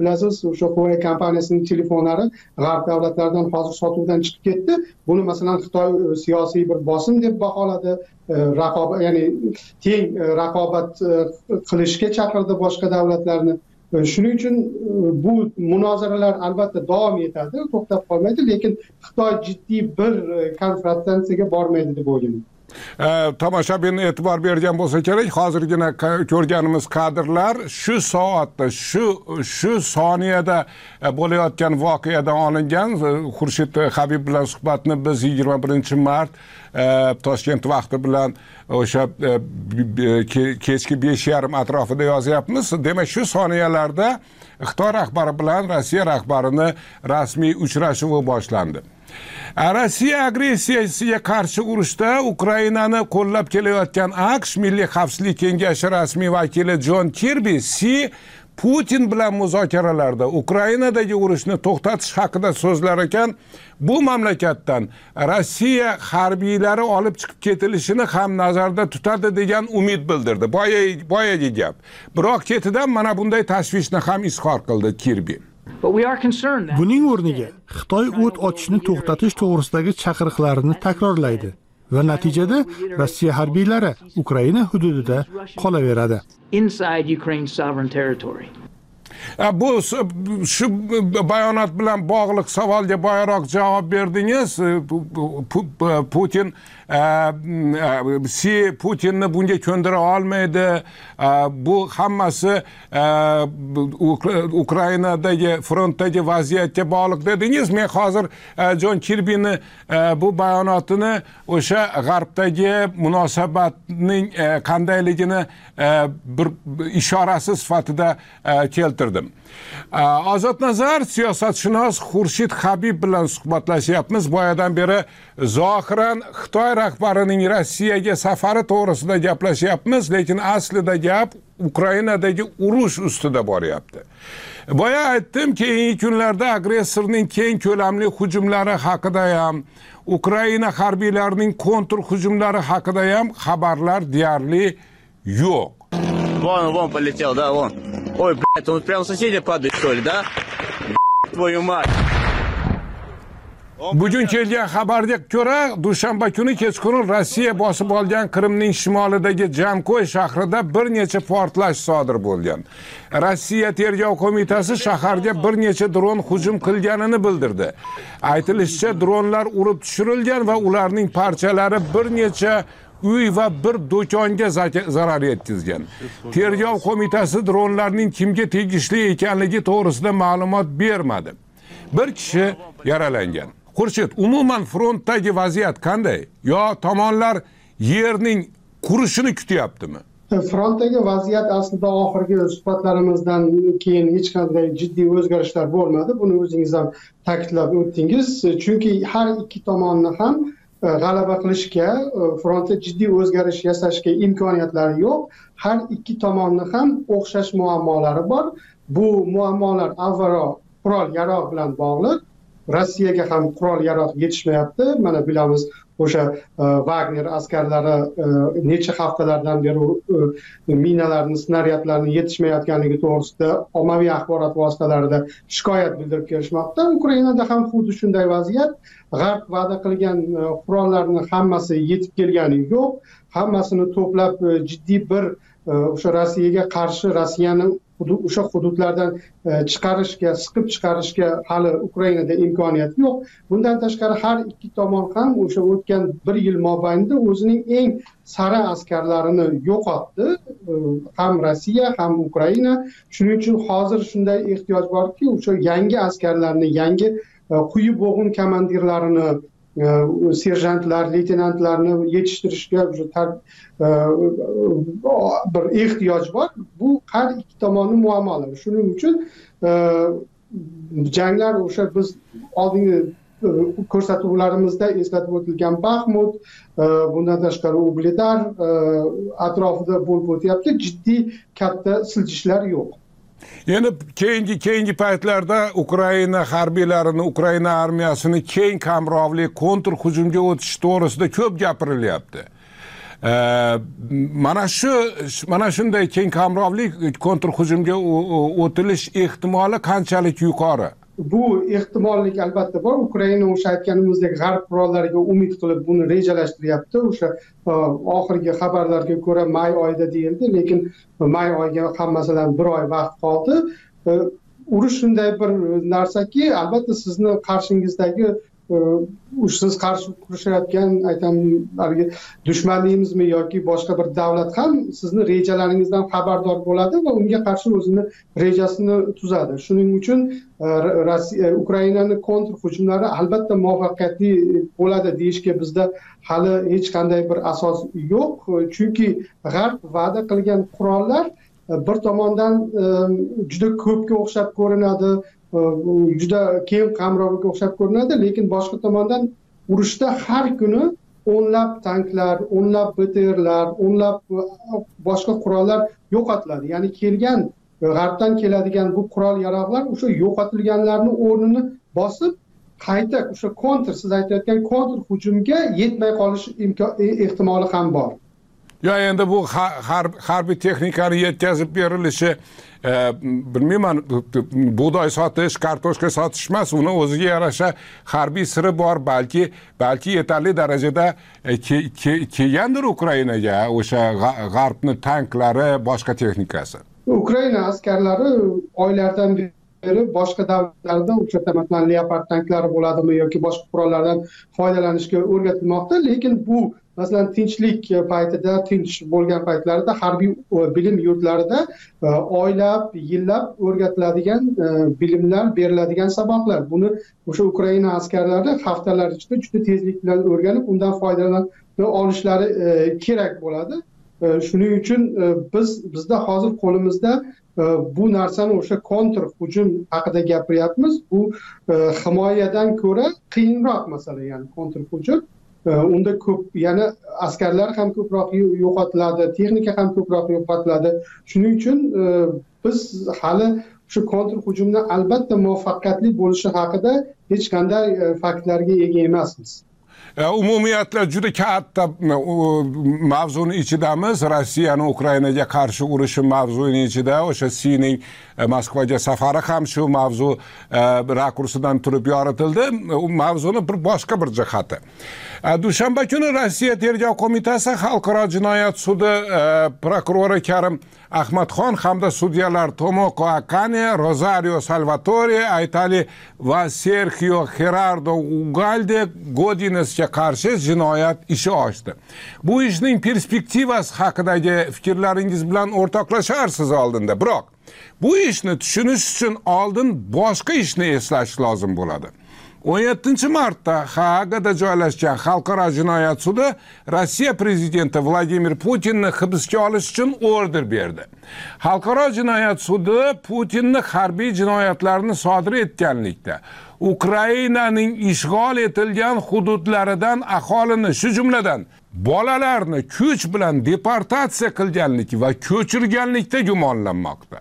bilasiz, o'sha Huawei kompaniyasining telefonlari g'arb davlatlaridan hozir sotuvdan chiqib ketdi. Buni masalan Xitoy siyosiy bir bosim deb baholadi, ya'ni teng raqobat qilishga chaqirdi boshqa davlatlarni. Shuning uchun bu munozaralar albatta davom etadi, to'xtab qolmaydi, lekin Xitoy jiddiy bir konfrontatsiyaga bormaydi deb o'ylayman. Tomoshabin e'tibor bergan bo'lsa kerak, hozirgina ko'rganimiz kadrlar shu soatda, shu soniyada bo'layotgan voqeadan olingan. Xurshid Habib bilan suhbatni biz 21-mart Toshkent vaqti bilan o'sha kechki 5:30 atrofida yozyapmiz. Demak, shu soniyalarda Xitoy rahbari bilan Rossiya rahbarini rasmiy uchrashuvi boshlandi. Rossiya agressiyasiga qarshi urushda Ukrainani qo'llab kelayotgan AQSh Milliy xavfsizlik kengashi rasmiy vakili Jon Kirbi Putin bilan muzokaralarda Ukrainadagi urushni to'xtatish haqida so'zlar ekan, bu mamlakatdan Rossiya harbiylari olib chiqib ketilishini ham nazarda tutadi degan umid bildirdi. Boyagi gap. Biroq ketidan mana bunday tashvishni ham izhor qildi Kirbi. Buning o'rniga Xitoy o't ochishni to'xtatish to'g'risidagi chaqiriqlarini takrorlaydi va natijada Rossiya harbiylari Ukraina hududida qolaveradi. Bu shu bayonot bilan bog'liq savolga boyroq javob berdingiz. Putinni bunga ko'ndira olmaydi. Bu hammasi Ukrainadagi frontdagi vaziyatga bog'liq dedingiz. Men hozir Jon Kirbini bu bayonotini o'sha g'arbdagi munosabatning qandayligini bir ishorasi sifatida keltirdim. Ozodnazar siyosatshunos Xurshid Habib bilan suhbatlashyapmiz. Boyadan beri zohiran Xitoy rahbarining Rossiyaga safari to'g'risida gaplashyapmiz, lekin aslida gap Ukrainadagi urush ustida boryapti. Boya aytdim, keyingi kunlarda agressorning keng ko'lamli hujumlari haqida ham, Ukraina harbiylarining kontr hujumlari haqida ham xabarlar deyarli yo'q. Вон полетел, да, вон. Ой, блядь, он прям соседи падает, что ли, да? Твою мать. Bugun kelgan xabarga ko'ra, dushanba kuni kechqurun Rossiya bosib olgan Qrimning shimolidagi Jamkoy shahrida bir necha portlash sodir bo'lgan. Rossiya tergov qo'mitasi shaharga bir necha dron hujum qilganini bildirdi. Aytilishicha, dronlar urib tushirilgan va ularning parchalari bir necha uy va bir do'konga zarar yetkazgan. Tergov qo'mitasi dronlarning kimga tegishli ekanligi to'g'risida ma'lumot bermadi. Bir kishi yaralangan. Xurshid, umuman frontdagi vaziyat qanday? Yo tomonlar yerning qurishini kutyaptimi? Frontdagi vaziyat aslida oxirgi suhbatlarimizdan keyin hech qanday jiddiy o'zgarishlar bo'lmadi. Buni o'zingiz ham ta'kidlab o'tdingiz. Chunki har ikki tomonni ham g'alaba qilishga, frontda jiddiy o'zgarish yasashga imkoniyatlari yo'q. Har ikki tomonni ham o'xshash muammolari bor. Bu muammolar avvalo qurol-yarog' bilan bog'liq. Rossiyaga ham qurol-yarog' yetishmayapti. Mana bilamiz, o'sha Wagner askarlari necha haftalardan beri minalarni, snaryadlarni yetishmayotganligi to'g'risida ommaviy axborot vositalarida shikoyat bildirib kelishmoqda. Ukrainada ham xuddi shunday vaziyat. G'arb va'da qilgan qurollarni hammasi yetib kelgani yo'q. Hammasini to'plab jiddiy bir o'sha Rossiyaga qarshi Rossiyani o'sha hududlardan chiqarishga, siqib chiqarishga hali Ukrainada imkoniyat yo'q. Bundan tashqari har ikki tomon ham o'sha o'tgan bir yil mobaynida o'zining eng sara askarlarini yo'qotdi. Ham Rossiya, ham Ukraina. Shuning uchun hozir shunday ehtiyoj borki, o'sha yangi askarlarni, yangi quyi bo'g'in komandirlarini, serjantlar, leytenantlarni yetishtirishga bir ehtiyoj bor. Bu har ikki tomonning muammolari. Shuning uchun janglar o'sha biz oldingi ko'rsatuvlarimizda eslatib o'tilgan Baxmut, bundan tashqari Ugledar atrofida bo'lib o'tyapti. Jiddiy katta siljishlar yo'q. Endi keyingi paytlarda Ukraina harbiylarini, Ukraina armiyasini keng qamrovli kontr hujumga o'tish to'g'risida ko'p gapirilyapti. mana shunday keng qamrovli kontrhujumga o'tilish ehtimoli qanchalik yuqori? Bu ehtimollik albatta bor. Ukraina o'sha aytganimizdek g'arb qurollariga umid qilib buni rejalashtiryapti. O'sha oxirgi xabarlarga ko'ra may oyida deyildi, lekin may oyiga hammasidan bir oy vaqt qoldi. Urush shunday bir narsaki, albatta sizni qarshingizdagi siz qarshi kurashayotgan aytamiz dushmaningizmi yoki boshqa bir davlat ham sizni rejalaringizdan xabardor bo'ladi va unga qarshi o'zini rejasini tuzadi. Shuning uchun Ukrainaning kontrhujumlari albatta muvaffaqiyatli bo'ladi deyishga bizda hali hech qanday bir asos yo'q, chunki g'arb va'da qilgan qurollar bir tomondan juda ko'pga o'xshab ko'rinadi, juda keng qamrovga o'xshab ko'rinadi, lekin boshqa tomondan urushda har kuni o'nlab tanklar, o'nlab BTRlar, o'nlab boshqa qurollar yo'qotiladi. Ya'ni g'arbdan keladigan bu qurol yarog'lar o'sha yo'qotilganlarni o'rnini bosib qayta o'sha siz aytayotgan kontrhujumga yetmay qolish ehtimoli ham bor. Ya endi bu harbiy texnikani yetkazib berilishi, bilmayman, bug'doy sotish, kartoshka sotish emas, uni o'ziga yarasha harbiy siri bor, balki yetarli darajada kelgandir Ukrainaga o'sha g'arbning tanklari, boshqa texnikasi. Ukraina askarlari oylardan beri boshqa davlatlarda o'sha masalan Leopard tanklari bo'ladimi yoki boshqa qurollardan foydalanishga o'rgatilmoqda, lekin bu masalan tinchlik paytida, tinch bo'lgan paytlarida harbiy bilim yurtlarida oylab, yillab o'rgatiladigan bilimlar, beriladigan saboqlar. Buni o'sha Ukraina askarlari haftalar ichida juda tezlik bilan o'rganib, undan foydalana olishlari kerak bo'ladi. Shuning uchun bizda hozir qo'limizda bu narsani o'sha kontrhujum haqida gapiryapmiz. Bu himoyadan ko'ra qiyinroq masala, ya'ni kontrhujum. Unda ko'p, ya'ni askarlar ham ko'proq yo'qotiladi, texnika ham ko'proq yo'qotiladi. Shuning uchun biz hali shu kontrhujumni albatta muvaffaqiyatli bo'lishi haqida hech qanday faktlarga ega emasmiz. Umumiyatla juda katta mavzuni ichidamiz. Rossiyaning Ukrainaga qarshi urushi mavzuning ichida o'sha Sining Moskvaga safari ham shu mavzu rakursidan turib yoritildi. Mavzuni boshqa bir jihati. Dushanba kuni Rossiya Tergov qo'mitasi Xalqaro jinoyat sudi prokurori Karim Ahmadxon hamda sudyalar Tomoko Akane, Rosario Salvatore, Aytali va Sergio Gerardo Ugalde Godinesga qarshi jinoyat ishi ochdi. Bu ishning perspektivasi haqidagi fikrlaringiz bilan o'rtoqlasharsiz oldinda. Biroq bu ishni tushunish uchun oldin boshqa ishni eslash lozim bo'ladi. 17 martda Haagada joylashgan Xalqaro jinoyat sudi Rossiya prezidenti Vladimir Putinni hibsga olish uchun order berdi. Xalqaro jinoyat sudi Putinni harbiy jinoyatlarni sodir etganlikda, Ukrainaning ishg'ol etilgan hududlaridan aholini, shu jumladan bolalarni kuch bilan deportatsiya qilganlik va ko'chirganlikda gumonlanmoqda.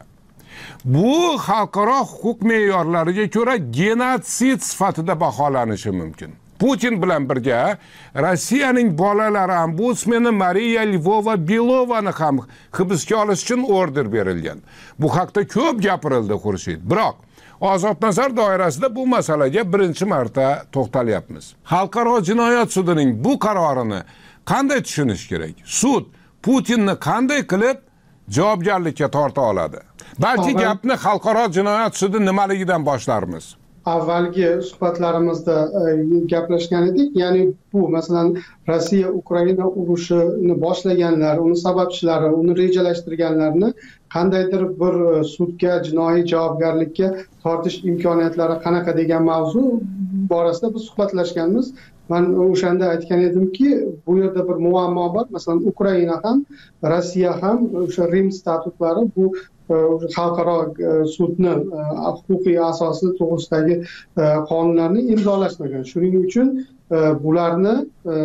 Bu xalqaro huquq me'yorlariga ko'ra genotsid sifatida baholanishi mumkin. Putin bilan birga Rossiyaning bolalari ombudsmeni Mariya Lvova Belovani ham hibsga olish uchun order berilgan. Bu haqda ko'p gapirildi Xurshid. Biroq Ozod nazar doirasida bu masalaga birinchi marta to'xtalyapmiz. Xalqaro jinoyat sudining bu qarorini qanday tushunish kerak? Sud Putinni qanday qilib javobgarlikka torta oladi? Balki gapni Xalqaro jinoyat sudi nimaligidan boshlarmiz. Avvalgi suhbatlarimizda gaplashgan edik. Ya'ni bu masalan Rossiya Ukraina urushini boshlaganlar, uni sababchilari, uni rejalashtirganlarni qandaydir bir sudga, jinoiy javobgarlikka tortish imkoniyatlari qanaqa degan mavzu borasida biz suhbatlashganmiz. Men o'shanda aytgan edimki, bu yerda bir muammo bor. Masalan, Ukraina ham, Rossiya ham o'sha Rim statutlari bu xalqaro sudni huquqiy asosi to'g'risidagi qonunlarni imzolashmagan. Shuning uchun bularni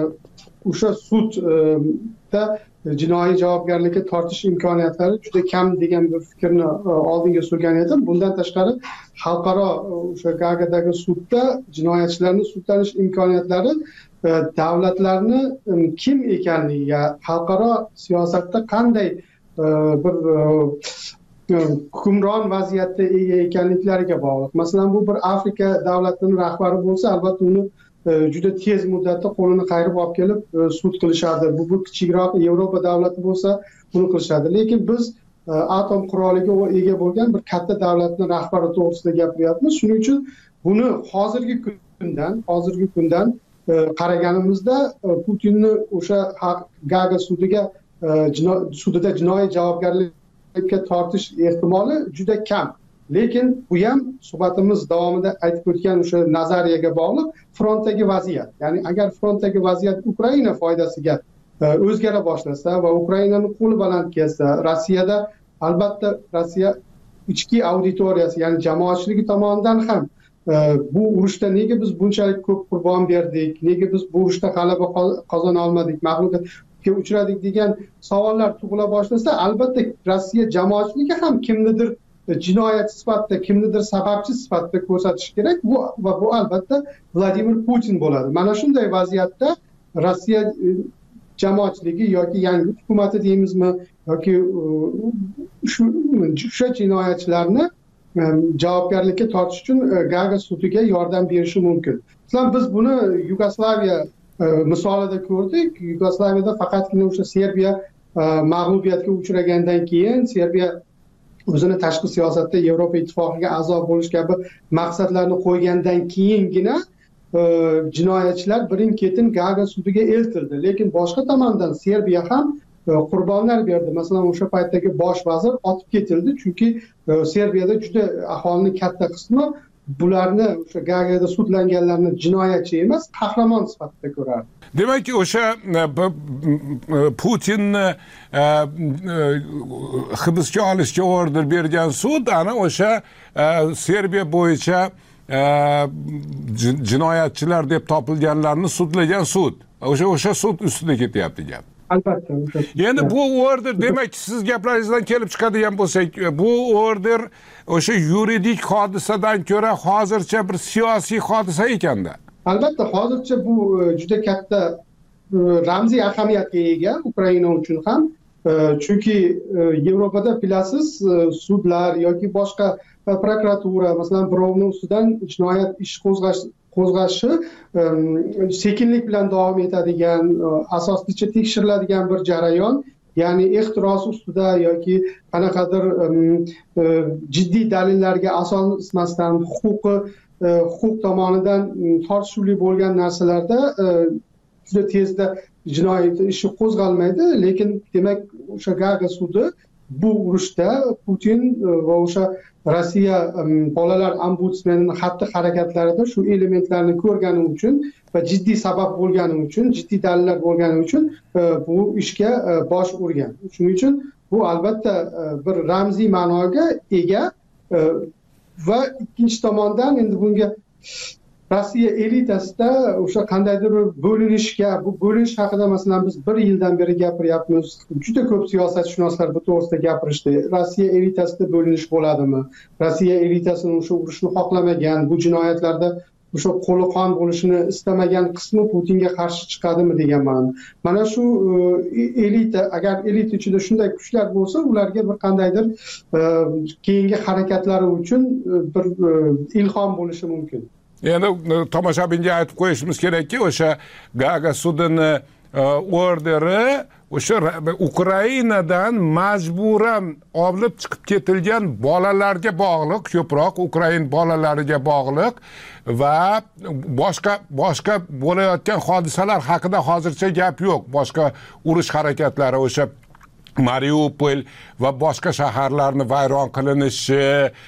o'sha sudda jinoiy javobgarlikka tortish imkoniyatlari juda kam degan bir fikrni oldinga surgan edim. Bundan tashqari xalqaro o'sha Gaagadagi sudda jinoyatchilarni sudlanish imkoniyatlari davlatlarni kim ekanligiga, xalqaro siyosatda qanday bir hukmron vaziyatda ega ekanliklariga bog'liq. Masalan, bu bir Afrika davlatining rahbari bo'lsa, albatta uni juda tez muddatda qo'lini qayirib olib kelib sud qilishadi. Bu kichikroq Yevropa davlati bo'lsa, buni qilishadi. Lekin biz atom quroliga ega bo'lgan bir katta davlatning rahbari to'g'risida gapiryapmiz. Shuning uchun buni hozirgi kundan qaraganimizda Putinni o'sha Gaga sudida jinoiy javobgarlikka tortish ehtimoli juda kam. Lekin bu ham suhbatimiz davomida aytib o'tgan o'sha nazariyaga bog'liq frontdagi vaziyat. Ya'ni agar frontdagi vaziyat Ukraina foydasiga o'zgara boshlasa va Ukrainaning qo'li baland kelsa, Rossiyada albatta Rossiya ichki auditoriyasi, ya'ni jamoatchiligi tomonidan ham bu urushda nega biz bunchalik ko'p qurbon berdik, nega biz bu urushda g'alaba qozona olmadik, mag'lubiyatga uchradik degan savollar tug'ila boshlasa, albatta Rossiya jamoatchiligi ham kimnidir jinoyatchi sifatida, kimnidir sababchi sifatida ko'rsatish kerak. Va bu albatta Vladimir Putin bo'ladi. Mana shunday vaziyatda Rossiya jamoatchiligi yoki yangi hukumati deymizmi, yoki o'sha jinoyatchilarni javobgarlikka tortish uchun Gaga sudiga yordam berishi mumkin. Masalan, biz buni Yugoslaviya misolida ko'rdik. Yugoslaviyada faqatgina o'sha Serbiya mag'lubiyatga uchragandan keyin, Serbiya o'zini tashqi siyosatda Yevropa ittifoqiga a'zo bo'lish kabi maqsadlarni qo'ygandan keyingina jinoyatchilar birin-ketin Gaga sudiga eltildi. Lekin boshqa tomondan Serbiya ham qurbonlar berdi. Masalan, o'sha paytdagi bosh vazir otib ketildi, chunki Serbiyada juda aholining katta qismi bularni o'sha Gagada sudlanganlarni jinoyatchi emas, qahramon sifatida ko'rardi. Demak, o'sha Putinni hibsga olishga order bergan sud ana o'sha Serbiya bo'yicha jinoyatchilar deb topilganlarni sudlagan sud. O'sha sud ustida ketyapti gap. Albatta. Endi bu order, demak, siz gaplaringizdan kelib chiqadigan bo'lsak, bu order o'sha yuridik hodisadan ko'ra hozircha bir siyosiy hodisa ekanda. Albatta, hozircha bu juda katta ramziy ahamiyatga ega Ukraina uchun ham. Chunki Yevropada bilasiz, sudlar yoki boshqa prokuratura, masalan, birovning ustidan jinoyat ish qo'zg'ashi sekinlik bilan davom etadigan, asoslicha tekshiriladigan bir jarayon. Ya'ni ehtiros ustida yoki qanaqadir jiddiy dalillarga asoslanmasdan huquq tomonidan tortishuvli bo'lgan narsalarda juda tezda jinoyat ishi qo'zg'almaydi. Lekin demak, o'sha Gaga sudi bu urushda Putin va o'sha Rossiya bolalar ombudsmenining xatti-harakatlarida shu elementlarni ko'rgani uchun va jiddiy sabab bo'lgani uchun, jiddiy dalillar bo'lgani uchun bu ishga bosh urgan. Shuning uchun bu albatta bir ramziy ma'noga ega va ikkinchi tomondan endi bunga Rossiya elitasida o'sha qandaydir bo'linishga, bu bo'linish haqida masalan biz 1 yildan beri gapiryapmiz. Juda ko'p siyosatshunoslar bu to'g'risida gapirishdi. Rossiya elitasida bo'linish bo'ladimi? Rossiya elitasini o'sha urushni xohlamagan, bu jinoyatlarda o'sha qo'li qon bo'lishini istamagan qismi Putinga qarshi chiqadimi degan ma'no. Mana shu elita, agar elita ichida shunday kuchlar bo'lsa, ularga bir qandaydir keyingi harakatlari uchun bir ilhom bo'lishi mumkin. Endi tomoshabinga aytib qo'yishimiz kerakki, o'sha Gaga sudini orderi o'sha Ukrainadan majburan olib chiqib ketilgan bolalarga bog'liq, ko'proq Ukrain bolalariga bog'liq va boshqa bo'layotgan hodisalar haqida hozircha gap yo'q. Boshqa urush harakatlari, o'sha Mariupol va boshqa shaharlarni vayron qilinishi,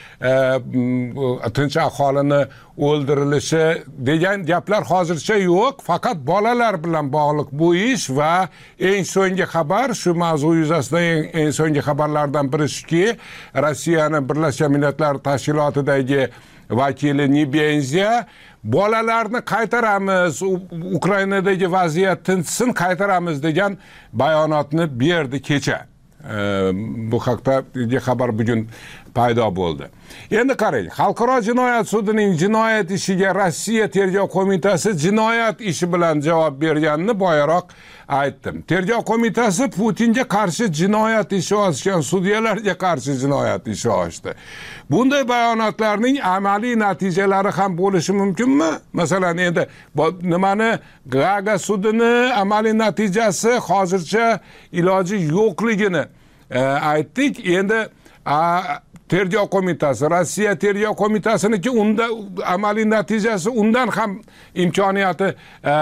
tinch aholini o'ldirilishi degan gaplar hozircha yo'q. Faqat bolalar bilan bog'liq bu ish va eng so'nggi xabar shu mavzu yuzasidan eng so'nggi xabarlardan biri shuki, Rossiyaning Birlashgan Millatlar Tashkilotidagi vakili Nebenziya bolalarni qaytaramiz, Ukrainadagi vaziyat tinchsin, qaytaramiz degan bayonotni berdi kecha. Bu haqda xabar bugun paydo bo'ldi. Endi qarang, Xalqaro jinoyat sudining jinoyat ishiga Rossiya tergov qo'mitasi jinoyat ishi bilan javob berganini boyaroq aytdim. Tergov qo'mitasi Putinga qarshi jinoyat ishi ochgan sudyalarga qarshi jinoyat ishi ochdi. Bunday bayonotlarning amaliy natijalari ham bo'lishi mumkinmi? Masalan, endi nimani Gaaga sudini amaliy natijasi hozircha iloji yo'qligini aytdik. Endi tergov qo'mitasi, Rossiya tergov qo'mitasiniki unda amaliy natijasi undan ham imkoniyati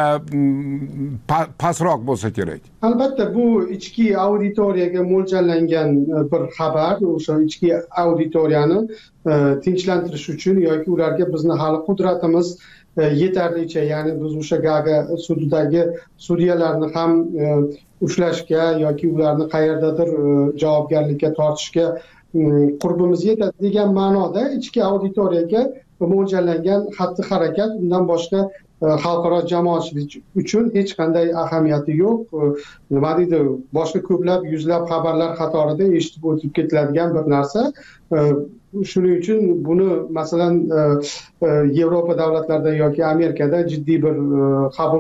pastroq bo'lsa kerak. Albatta bu ichki auditoriyaga mo'ljallangan bir xabar, o'sha ichki auditoriyani tinchlantirish uchun yoki ularga bizni hali qudratimiz yetarlicha, ya'ni biz o'sha Gaaga sudidagi sudyalarni ham ushlashga yoki ularni qayerdadir javobgarlikka tortishga qurbimiz yetadi degan ma'noda ichki auditoriyaga mo'ljallangan xatti-harakat, undan boshqa xalqaro jamoatchilik uchun hech qanday ahamiyati yo'q. Nima deydi, boshqa ko'plab yuzlab xabarlar qatorida eshitib o'tib ketiladigan bir narsa. Shuning uchun buni masalan Yevropa davlatlarida yoki Amerikada jiddiy bir qabul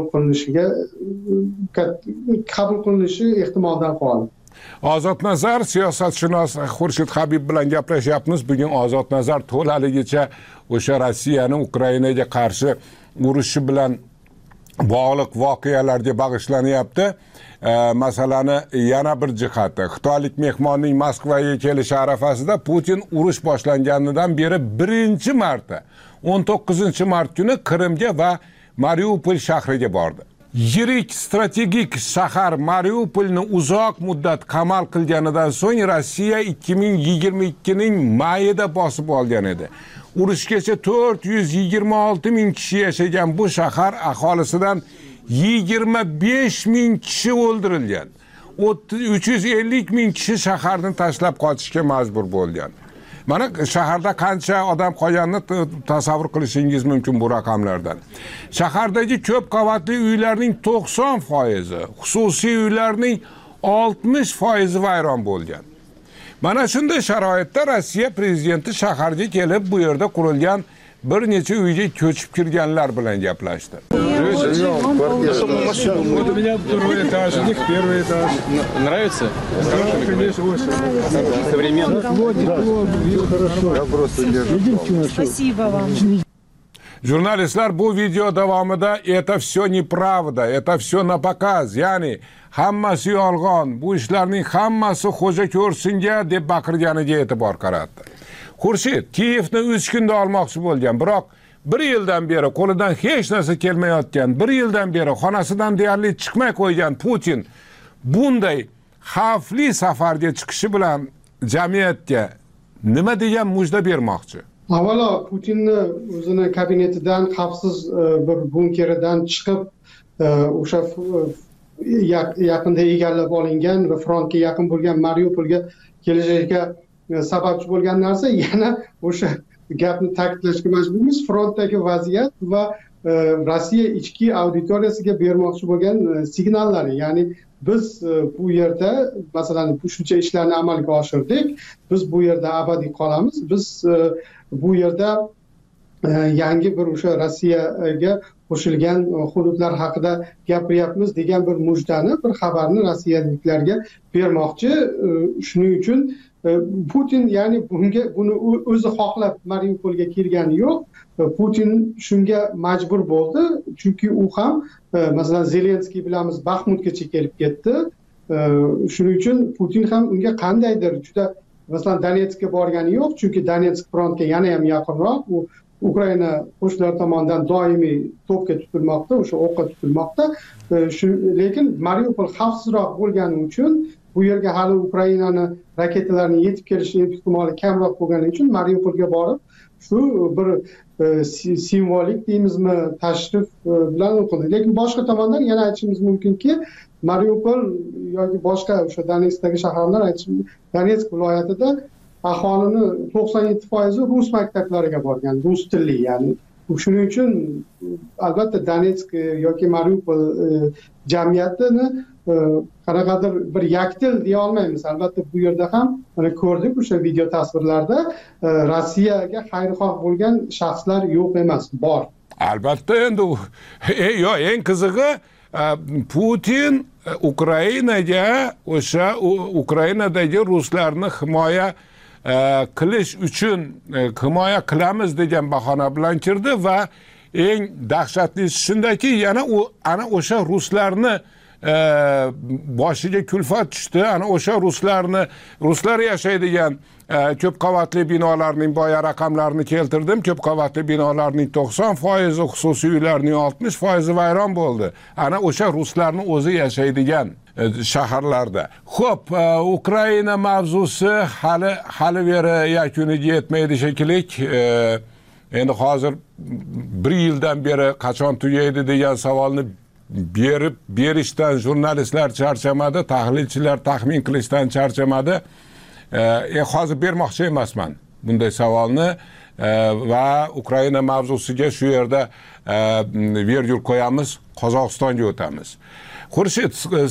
qilinishi ehtimoldan xoli. Ozod Nazar siyosatshunos Xurshid Habib bilan gaplashyapmiz. Bugun Ozod Nazar to'laligicha o'sha Rossiyaning Ukrainaga qarshi urushi bilan bog'liq voqealarga bag'ishlanyapti. Masalani yana bir jihati, xitoylik mehmonning Moskvaga kelishi arafasida Putin urush boshlanganidan beri birinchi marta 19-mart kuni Qrimga va Mariupol shahriga bordi. Yirik strategik shahar Mariupolni uzoq muddat qamal qilganidan so'ng Rossiya 2022ning mayida bosib olgan edi. Urushgacha 426 ming kishi yashagan bu shahar aholisidan 25 ming kishi o'ldirilgan. 350 ming kishi shaharni tashlab qochishga majbur bo'lgan. Mana shaharda qancha odam qolganini tasavvur qilishingiz mumkin bu raqamlardan. Shahardagi ko'p qavatli uylarning 90%, xususiy uylarning 60% vayron bo'lgan. Mana shunday sharoitda Rossiya prezidenti shaharga kelib, bu yerda qurilgan bir necha uyga ko'chib kirganlar bilan gaplashdi. Вот у меня второй этаж, у них первый этаж. Нравится? Современно. Спасибо вам. Jurnalistlar bu video davomida "Это все неправда, это все на показ", ya'ni hammasi yolg'on, bu ishlarning hammasi xo'ja ko'rsinga deb baqirganiga e'tibor qaratdi. Xurshid Kiyevni 3 kunda olmoqchi bo'lgan, biroq 1 yildan beri qo'lidan hech narsa kelmayotgan, 1 yildan beri xonasidan deyarli chiqmay qo'ygan Putin bunday xavfli safarga chiqishi bilan jamiyatga nima degan mujda bermoqchi? Avvalo Putinni o'zini kabinetidan, xavfsiz bir bunkeridan chiqib, o'sha yaqinda egallab olingan va frontga yaqin bo'lgan Mariupolga kelishiga sababchi bo'lgan narsa yana o'sha gapni ta'kidlashga majburmiz. Frontdagi vaziyat va Rossiya ichki auditoriyasiga bermoqchi bo'lgan signallari, ya'ni biz bu yerda masalan shuncha ishlarni amalga oshirdik, biz bu yerda abadiy qolamiz, biz bu yerda yangi bir o'sha Rossiyaga qo'shilgan hududlar haqida gapiryapmiz degan bir mujdani, bir xabarni rossiyaliklarga bermoqchi. Shuning uchun Putin ya'ni buni o'zi xohlab Mariupolga kelgani yo'q. Putin shunga majbur bo'ldi, chunki u ham masalan Zelenskiy bilamiz Baxmutgacha kelib ketdi. Shuning uchun Putin ham unga qandaydir juda masalan Donetskka borgani yo'q, chunki Donetsk frontga yana ham yaqinroq, u Ukraina qo'shinlari tomonidan doimiy to'pga tutilmoqda, o'sha o'qqa tutilmoqda. Lekin Mariupol xavfsizroq bo'lgani uchun bu yerga hali Ukrainani raketalarning yetib kelishi ehtimoli kamroq bo'lgani uchun Mariupolga borib shu bir simvolik deymizmi tashrif bilan o'qildi. Lekin boshqa tomondan yana aytishimiz mumkinki, Mariupol yoki boshqa o'sha Donetskdagi shaharlar, Donetsk viloyatida aholini 97% rus maktablariga borgan, rus tilli, ya'ni Shuning uchun albatta Donetsk yoki Mariupol jamiyatini qanaqadir bir yakdil deya olmaymiz. Albatta bu yerda ham mana ko'rdik o'sha video tasvirlarda Rossiyaga xayrixoh bo'lgan shaxslar yo'q emas, bor. Albatta endi eng qizig'i Putin Ukrainaga o'sha Ukrainadagi ruslarni himoya qilish uchun himoya qilamiz degan bahona bilan kirdi va eng dahshatlisi shundaki, yana ana o'sha ruslarni boshiga kulfat tushdi. Ana o'sha ruslar yashaydigan ko'p qavatli binolarning boya raqamlarini keltirdim. Ko'p qavatli binolarning 90%, xususiy uylarning 60% vayron bo'ldi. Ana o'sha ruslarning o'zi yashaydigan shaharlarda. Xo'p, Ukraina mavzusi hali beri yakuniga yetmaydi shekilli. Endi hozir 1 yildan beri qachon tugaydi degan savolni berishdan jurnalistlar charchamadi, tahlilchilar taxmin qilishdan charchamadi. Hozir bermoqchi emasman bunday savolni va Ukraina mavzusiga shu yerda virgul qo'yamiz, Qozog'istonga o'tamiz. Xurshid,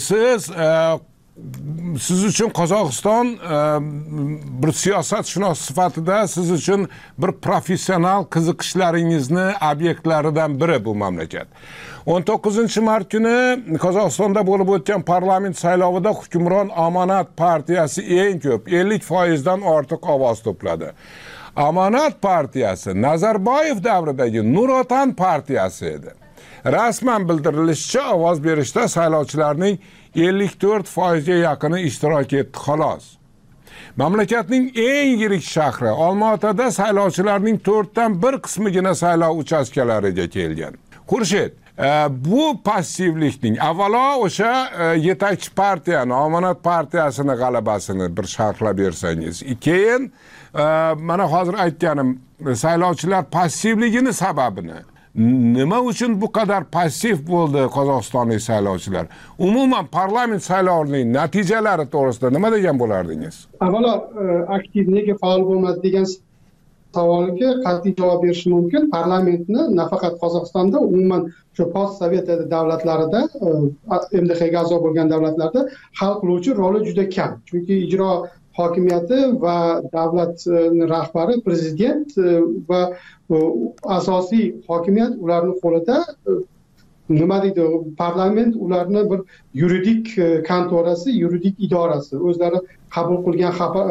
siz uchun Qozog'iston bir siyosatshunos sifatida siz uchun bir professional qiziqishlaringizni obyektlaridan biri bu mamlakat. 19-mart kuni Qozog'istonda bo'lib o'tgan parlament saylovida hukmron Omonat partiyasi eng ko'p 50%dan ortiq ovoz to'pladi. Omonat partiyasi Nazarboyev davridagi Nur Otan partiyasi edi. Rasman bildirilishicha ovoz berishda saylovchilarning 54%ga yaqini ishtirok etdi xolos. Mamlakatning eng yirik shahri Olmaotada saylovchilarning 4dan 1 qismigina saylov uchastkalariga kelgan. Xurshid, bu passivlikning avvalo o'sha yetakchi partiyani, Omonat partiyasini g'alabasini bir sharhlab bersangiz, keyin mana hozir aytganim saylovchilar passivligini sababini, nima uchun bu qadar passiv bo'ldi Qozog'istonlik saylovchilar? Umuman parlament saylovining natijalari to'g'risida nima degan bo'lardingiz? Avvalo aktiv nega faol bo'lmadi degan savolga qat'iy javob berish mumkin. Parlamentni nafaqat Qozog'istonda, umuman shu post-sovet davlatlarida, MDHga a'zo bo'lgan davlatlarda hal qiluvchi roli juda kam. Chunki ijro hokimiyati va davlat rahbari prezident va asosiy hokimiyat ularning qo'lida. Nima deydi, parlament ularni bir yuridik kontorasi, yuridik idorasi, o'zlari qabul qilgan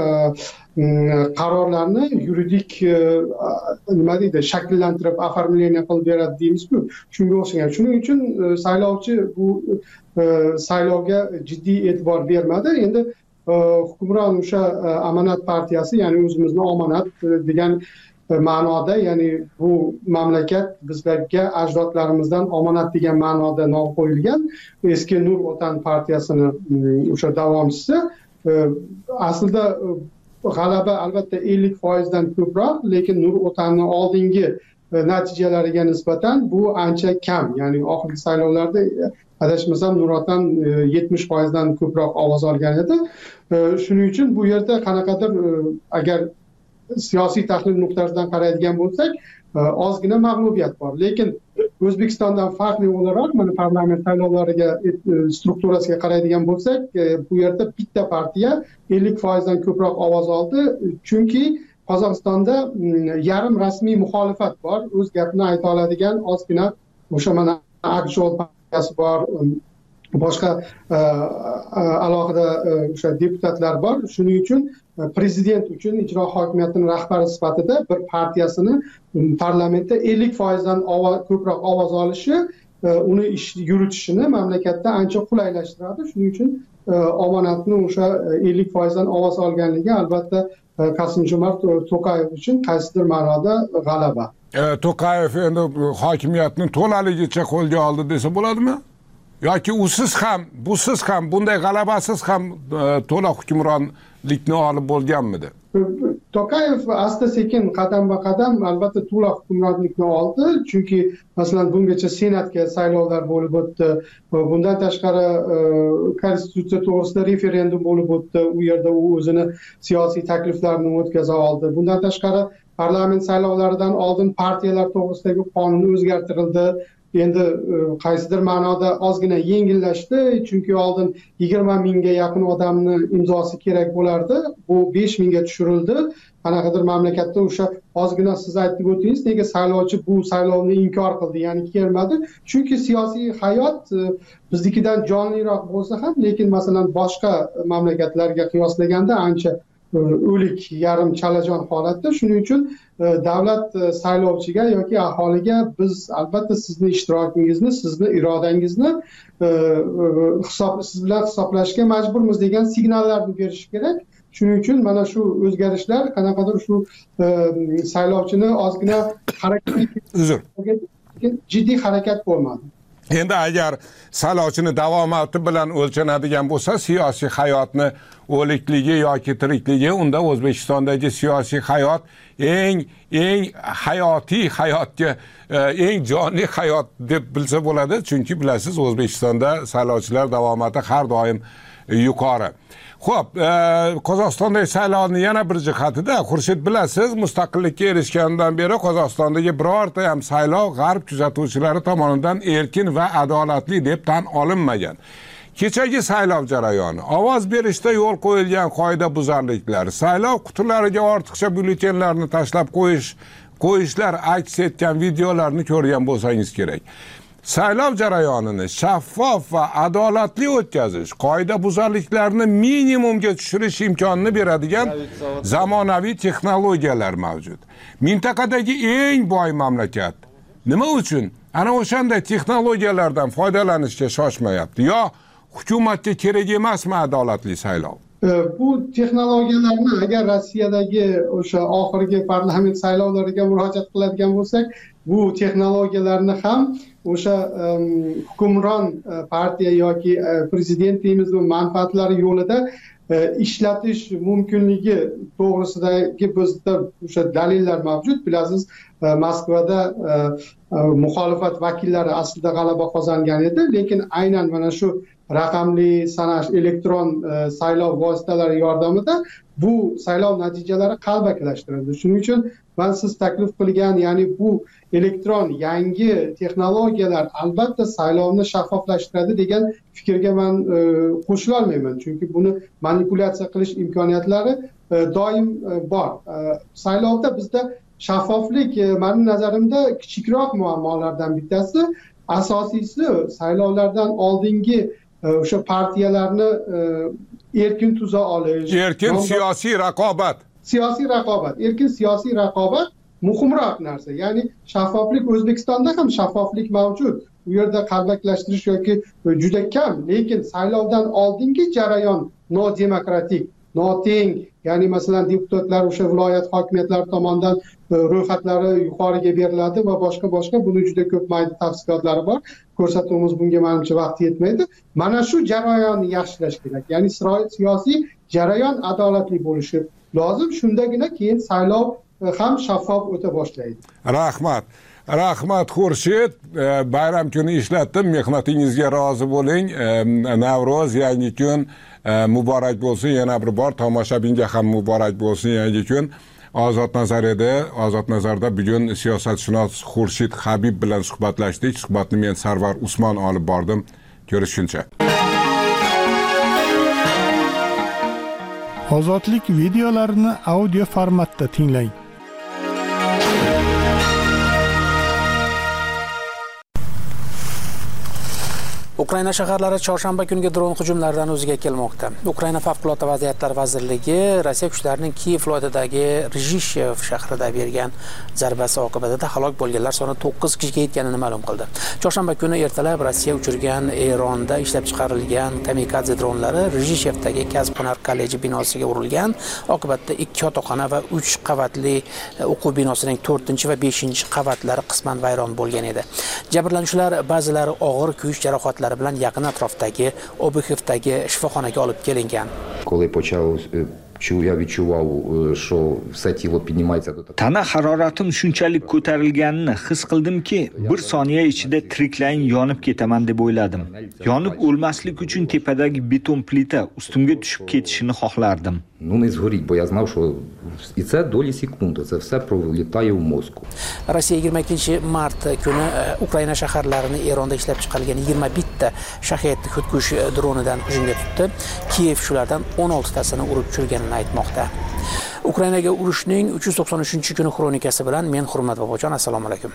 qarorlarni yuridik nima deydi, shakllantirib, оформление qilib beradi deymiz-ku, shunga o'xshagan. Shuning uchun saylovchi bu saylovga jiddiy e'tibor bermadi. Endi hukmron o'sha Omonat partiyasi, ya'ni o'zimizni omonat degan ma'noda, ya'ni bu mamlakat bizlarga ajdodlarimizdan omonat degan ma'noda nom qo'yilgan eski Nur Otan partiyasini o'sha davomchisi. Aslida g'alaba albatta 50%dan ko'proq, lekin Nur Otanning oldingi natijalariga nisbatan bu ancha kam. Ya'ni oxirgi saylovlarda adashmasam Nur Otan 70%dan ko'proq ovoz olgan edi. Shuning uchun bu yerda qanaqadir agar siyosiy tahlil nuqtasidan qaraydigan bo'lsak, ozgina mag'lubiyat bor. Lekin O'zbekistondan farqli o'laroq, mana parlament saylovlariga strukturasiga qaraydigan bo'lsak, bu yerda bitta partiya 50%dan ko'proq ovoz oldi. Chunki Qozog'istonda yarim rasmiy muxolifat bor, o'z gapini ayta oladigan ozgina o'sha mana Akjol partiyasi bor, boshqa alohida o'sha deputatlar bor. Shuning uchun prezident uchun ijro hokimiyatining rahbari sifatida bir partiyasini parlamentda 50%dan ko'proq ovoz olishi uni ish yuritishini mamlakatda ancha qulaylashtiradi. Shuning uchun Omonatni o'sha 50%dan ovoz olganligi albatta Qosim-Jo'mart To'qayev uchun qaysidir ma'noda g'alaba. To'qayev endi hokimiyatni to'laligicha qo'lga oldi desa bo'ladimi? Yoki usiz ham, busiz ham, bunday g'alabasiz ham to'la hukmronlikni olib bo'lganmidi? Tokayev asta sekin qadamba qadam albatta to'liq hukmronlikni oldi, chunki masalan bungacha senatga saylovlar bo'lib o'tdi. Bundan tashqari konstitutsiya to'g'risida referendum bo'lib o'tdi. U yerda u o'zini siyosiy takliflarini o'tkaza oldi. Bundan tashqari parlament saylovlaridan oldin partiyalar to'g'risidagi qonun o'zgartirildi. Endi qaysidir ma'noda ozgina yengillashdi, chunki oldin 20 mingga yaqin odamni imzosi kerak bo'lardi. Bu 5 mingga tushirildi. Qanaqadir mamlakatda o'sha ozgina siz aytib o'tdingiz, nega saylovchi bu saylovni inkor qildi, ya'ni kelmadi? Chunki siyosiy hayot biznikidan jonliroq bo'lsa ham, lekin masalan boshqa mamlakatlarga qiyoslaganda ancha o'lik, yarim chalajon holatda. Shuning uchun davlat saylovchiga yoki aholiga biz albatta sizni ishtirokingizni, sizni irodangizni siz bilan hisoblashga majburmiz degan signallarni berish kerak. Shuning uchun mana shu o'zgarishlar qanaqadir shu saylovchini ozgina jiddiy harakat bo'lmadi. Endi agar saylovchini davomati bilan o'lchanadigan bo'lsa, siyosiy hayotni o'likligi yoki tirikligi, unda O'zbekistondagi siyosiy hayot eng hayotiy hayotga, eng jonli hayot deb bilsa bo'ladi. Chunki bilasiz, O'zbekistonda saylovchilar davomati har doim yuqori. Xo'p, Qozog'istondagi saylovning yana bir jihatida, Xurshid, bilasiz, mustaqillikka erishgandan beri Qozog'istondagi birorta ham saylov g'arb kuzatuvchilari tomonidan erkin va adolatli deb tan olinmagan. Kechagi saylov jarayoni, ovoz berishda yo'l qo'yilgan qoidabuzarliklar, saylov qutilariga ortiqcha byulletenlarni tashlab qo'yishlar aks etgan videolarni ko'rgan bo'lsangiz kerak. Saylov jarayonini shaffof va adolatli o'tkazish, qoidabuzarliklarni minimumga tushirish imkonini beradigan zamonaviy texnologiyalar mavjud. Mintaqadagi eng boy mamlakat nima uchun ana o'shanday texnologiyalardan foydalanishga shoshmayapti? Yo hukumatga kerak emasmi adolatli saylov? Bu texnologiyalarni agar Rossiyadagi o'sha oxirgi parlament saylovlariga murojaat qiladigan bo'lsak, bu texnologiyalarni ham o'sha hukmron partiya yoki prezident deymiz, manfaatlari yo'lida ishlatish mumkinligi to'g'risidagi bizda o'sha dalillar mavjud. Bilasiz, Moskvada muxolifat vakillari aslida g'alaba qozongan edi, lekin aynan mana shu raqamli sanash, elektron saylov vositalari yordamida bu saylov natijalari qalbakilashtirildi. Shuning uchun men siz taklif qilgan, ya'ni bu elektron yangi texnologiyalar albatta saylovni shaffoflashtiradi degan fikrga men qo'shila olmayman. Chunki buni manipulyatsiya qilish imkoniyatlari doim bor. Saylovda bizda shaffoflik mening nazarimda kichikroq muammolardan bittasi. Asosiysi saylovlardan oldingi o'sha partiyalarni erkin tuza olish, erkin siyosiy raqobat. Erkin siyosiy raqobat muhimroq narsa. Ya'ni shaffoflik, O'zbekistonda ham shaffoflik mavjud. U yerda qalbakilashtirish yoki juda kam, lekin saylovdan oldingi jarayon nodemokratik, noteng. Ya'ni masalan deputatlar o'sha viloyat hokimiyatlari tomonidan ro'yxatlari yuqoriga beriladi va boshqa buni juda ko'p mayda tafsilotlari bor. Ko'rsatuvimiz bunga menimcha vaqt yetmaydi. Mana shu jarayonni yaxshilash kerak. Ya'ni siyosiy jarayon adolatli bo'lishi lozim. Shundagina keyin saylov ham shaffof o'ta boshlaydi. Rahmat Xurshid, bayram kuni ishlatdim, mehnatingizga rozi bo'ling. Navro'z, yangi kun muborak bo'lsin. Yana bir bor tomoshabinga ham muborak bo'lsin yangi kun. Ozod Nazar edi. Ozod Nazarda bugun siyosatshunos Xurshid Habib bilan suhbatlashdik. Suhbatni men Sarvar Usmon olib bordim. Ko'rishguncha. Ozodlik videolarini audio formatda tinglang. Ukraina shaharlari chorshanba kuniga dron hujumlaridan o'ziga kelmoqda. Ukraina favqulodda vaziyatlar vazirligi Rossiya kuchlarining Kiyev viloyatidagi Rizhishev shahrida bergan zarbasi oqibatida halok bo'lganlar soni 9 kishiga yetganini ma'lum qildi. Chorshanba kuni ertalab Rossiya uchirgan Eronda ishlab chiqarilgan kamikadze dronlari Rizhishevdagi kasb-hunar kolleji binosiga urilgan. Oqibatda 2 yotoqxona va 3 qavatli o'quv binosining 4 va 5 qavatlari qisman vayron bo'lgan edi. Jabrlanuvchilar ba'zilari og'ir kuyish jarohatlari bilan yaqin atrofdagi Obuxevdagi shifoxonaga olib kelingan. Коли почав Tana haroratim shunchalik ko'tarilganini his qildimki, bir soniya ichida tiriklayin yonib ketaman deb o'yladim. Yonib o'lmaslik uchun tepadagi beton plita ustimga tushib ketishini xohlardim. Rossiya 22-mart kuni Ukraina shaharlarini Eronda ishlab chiqarilgan 21 ta Shahed xudkush dronidan hujumga tutdi. Kiyev shulardan 16 tasini urib tushirganini aytmoqda. Ukrainaga urushning 393-kuni xronikasi bilan men Hurmat Bobojon, assalomu alaykum.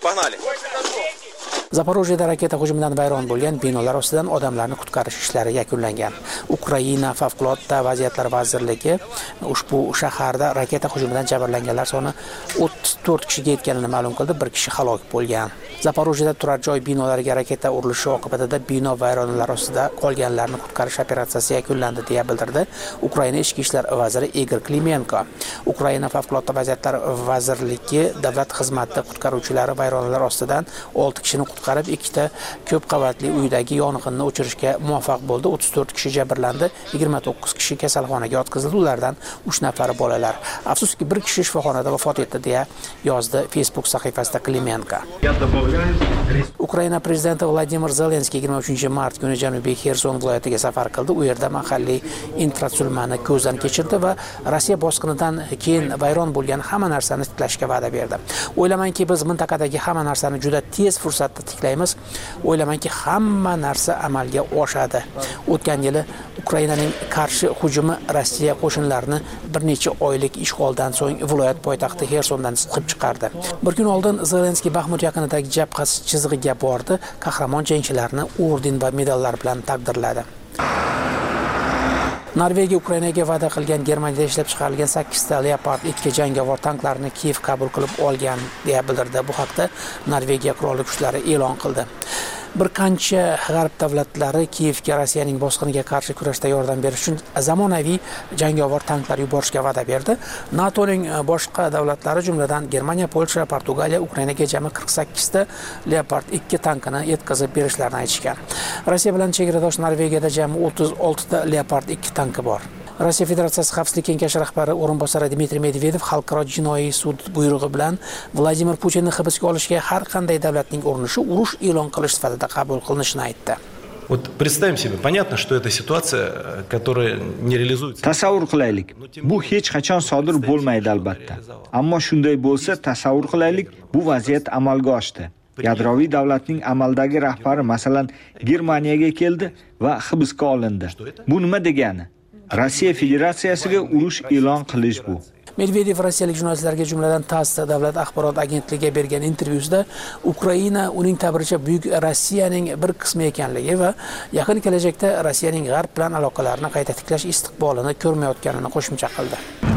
Zaporojyeda raketa hujumidan vayron bo'lgan binolar ostidan odamlarni qutqarish ishlari yakunlangan. Ukraina favqulodda vaziyatlar vazirligi ushbu shaharda raketa hujumidan jabrlanganlar soni 34 kishiga yetganini ma'lum qildi, bir kishi halok bo'lgan. Zaporojyeda turar joy binolariga raketa urilishi oqibatida bino vayronalar ostida qolganlarni qutqarish operatsiyasi yakunlandi deya bildirdi Ukraina ichki ishlar vaziri Igor Klimenko. Ukraina favqulodda vaziyatlar vazirligi davlat xizmati qutqaruvchilari vayronalar ostidan 6 kishini qutqarib, ikkita ko'p qavatli uydagi yong'inni o'chirishga muvaffaq bo'ldi. 34 kishi jabrlandi, 29 kishi kasalxonaga yotqizildi, ulardan 3 nafari bolalar. Afsuski, bir kishi shifoxonada vafot etdi deya yozdi Facebook sahifasida Klimenko. Ukraina prezidenti Vladimir Zelenskiy 23-mart kuni Janubiy Xerson viloyatiga safar qildi. U yerda mahalliy infratuzilmani ko'zdan kechirdi va Rossiya bosqinidan keyin vayron bo'lgan hamma narsani tiklashga va'da berdi. O'ylamanki, biz mintaqadagi hamma narsani juda tez fursatda tiklaymiz. O'ylamanki, hamma narsa amalga oshadi. O'tgan yili Ukrainaning qarshi hujumi Rossiya qo'shinlarini bir necha oylik ishg'oldan so'ng viloyat poytaxti Xersondan siqib chiqardi. Bir kun oldin Zelenskiy Baxmut yaqinidagi jabhasi chizig'iga bordi. Qahramon jangchilarni orden va medallar bilan taqdirladi. Norvegiya Ukrainaga va'da qilgan Germaniyada ishlab chiqarilgan 8 ta Leopard 2 jangovar tanklarni Kiyev qabul qilib olgan deya bildirdi. Bu haqda Norvegiya qurolli kuchlari e'lon qildi. Bir qancha g'arb davlatlari Kiyevga Rossiyaning bosqiniga qarshi kurashda yordam berish uchun zamonaviy jangovar tanklar yuborishga va'da berdi. NATOning boshqa davlatlari, jumladan Germaniya, Polsha, Portugaliya Ukrainaga jami 48 ta Leopard 2 tankini yetkazib berishlarini aytishgan. Rossiya bilan chegaradosh Norvegiyada jami 36 ta Leopard 2 tanki bor. Rossiya Federatsiyasi Xavfsizlik kengashi rahbari o'rinbosari Dmitriy Medvedev xalqaro jinoiy sud buyrug'i bilan Vladimir Putinni hibsga olishga har qanday davlatning urinishi urush e'lon qilish sifatida qabul qilinishini aytdi. Вот представим себе, понятно, что это ситуация, которая не реализуется. Tasavvur qilaylik. Bu hech qachon sodir bo'lmaydi albatta. Ammo shunday bo'lsa, tasavvur qilaylik, bu vaziyat amalga oshdi. Yadroviy davlatning amaldagi rahbari masalan Germaniyaga keldi va hibsga olindi. Bu nima degani? Rossiya Federatsiyasiga urush e'lon qilish bu. Medvedev rossiyalik jurnalistlarga, jumladan TASS davlat axborot agentligiga bergan intervyusida Ukraina uning ta'biricha buyuk Rossiyaning bir qismi ekanligi va yaqin kelajakda Rossiyaning g'arb bilan aloqalarini qayta tiklash istiqbolini ko'rmayotganini qo'shimcha qildi.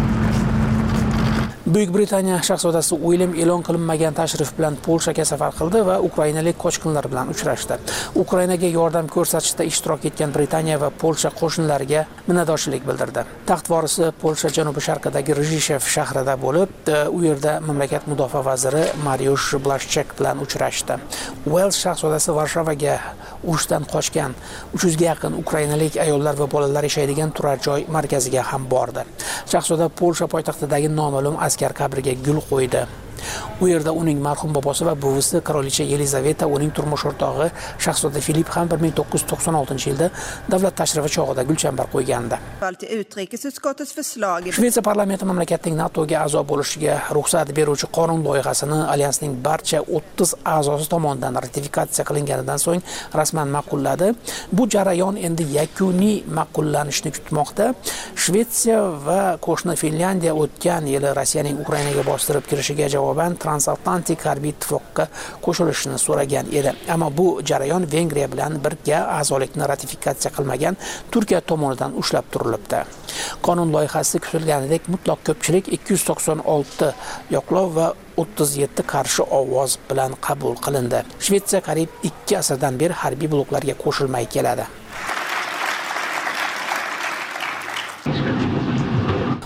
Buyuk Britaniya shahzodasi William e'lon qilinmagan tashrif bilan Polshaga safar qildi va ukrainalik qochqinlar bilan uchrashdi. Ukrainaga yordam ko'rsatishda ishtirok etgan Britaniya va Polsha qo'shinlariga minnatdorchilik bildirdi. Taxt vorisi Polsha janubi-sharqidagi Rzhishev shahrida bo'lib, u yerda mamlakat mudofaa vaziri Mariusz Blaszczak bilan uchrashdi. Wales shahzodasi Varshavaga urushdan qochgan 300 ga yaqin ukrainalik ayollar va bolalar yashaydigan turar joy markaziga ham bordi. Shahzoda Polsha poytaxtidagi noma'lum askar qabriga gul qo'ydi. U yerda uning marhum bobosi va buvisi Qirolicha Yelizaveta, uning turmush o'rtog'i Shahzoda Filip ham 1996-yilda davlat tashrifi chog'ida gulchambar qo'ygandi. Shvetsiya parlamenti mamlakatning NATOga a'zo bo'lishiga ruxsat beruvchi qonun loyihasini alyansning barcha 30 a'zosi tomonidan ratifikatsiya qilinganidan so'ng rasman ma'qulladi. Bu jarayon endi yakuniy ma'qullanishni kutmoqda. Shvetsiya va qo'shni Finlyandiya o'tgan yili Rossiyaning Ukrainaga bostirib kirishiga javoban transatlantik harbiy ittifoqqa qo'shilishni so'ragan edi. Ammo bu jarayon Vengriya bilan birga a'zolikni ratifikatsiya qilmagan Turkiya tomonidan ushlab turilibdi. Qonun loyihasi kutilganidek mutlaq ko'pchilik 296 yoqlov va 37 qarshi ovoz bilan qabul qilindi. Shvetsiya qariyb 2 asrdan beri harbiy bloklarga qo'shilmay keladi.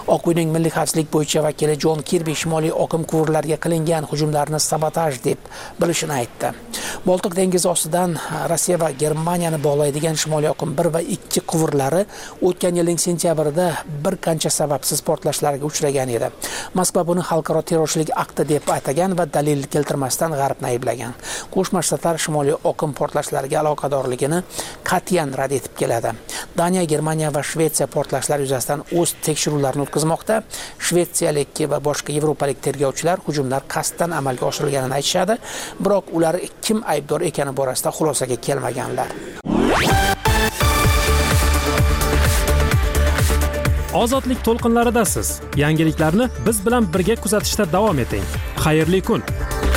Oq uyning milliy xavfsizlik bo'yicha vakili Jon Kirbi Shimoliy oqim quvurlariga qilingan hujumlarni sabotaj deb bilishini aytdi. Boltiq dengizi ostidan Rossiya va Germaniyani bog'laydigan Shimoliy oqim 1 va 2 quvurlari o'tgan yilning sentyabrida bir qancha sababsiz portlashlarga uchragan edi. Moskva buni xalqaro terrorchilik akti deb atagan va dalil keltirmasdan G'arbni ayblagan. Qo'shma Shtatlar Shimoliy oqim portlashlariga aloqadorligini qat'iyan rad etib keladi. Daniya, Germaniya va Shvetsiya portlashlar yuzasidan o'z tekshiruvlarini o'tkazmoqda. Shvetsiyalik va boshqa yevropalik tergovchilar hujumlar qasddan amalga oshirilganini aytishadi, biroq ular kim aybdor ekani borasida xulosaga kelmaganlar. Ozodlik to'lqinlaridasiz. Yangiliklarni biz bilan birga kuzatishda davom eting. Xayrli kun.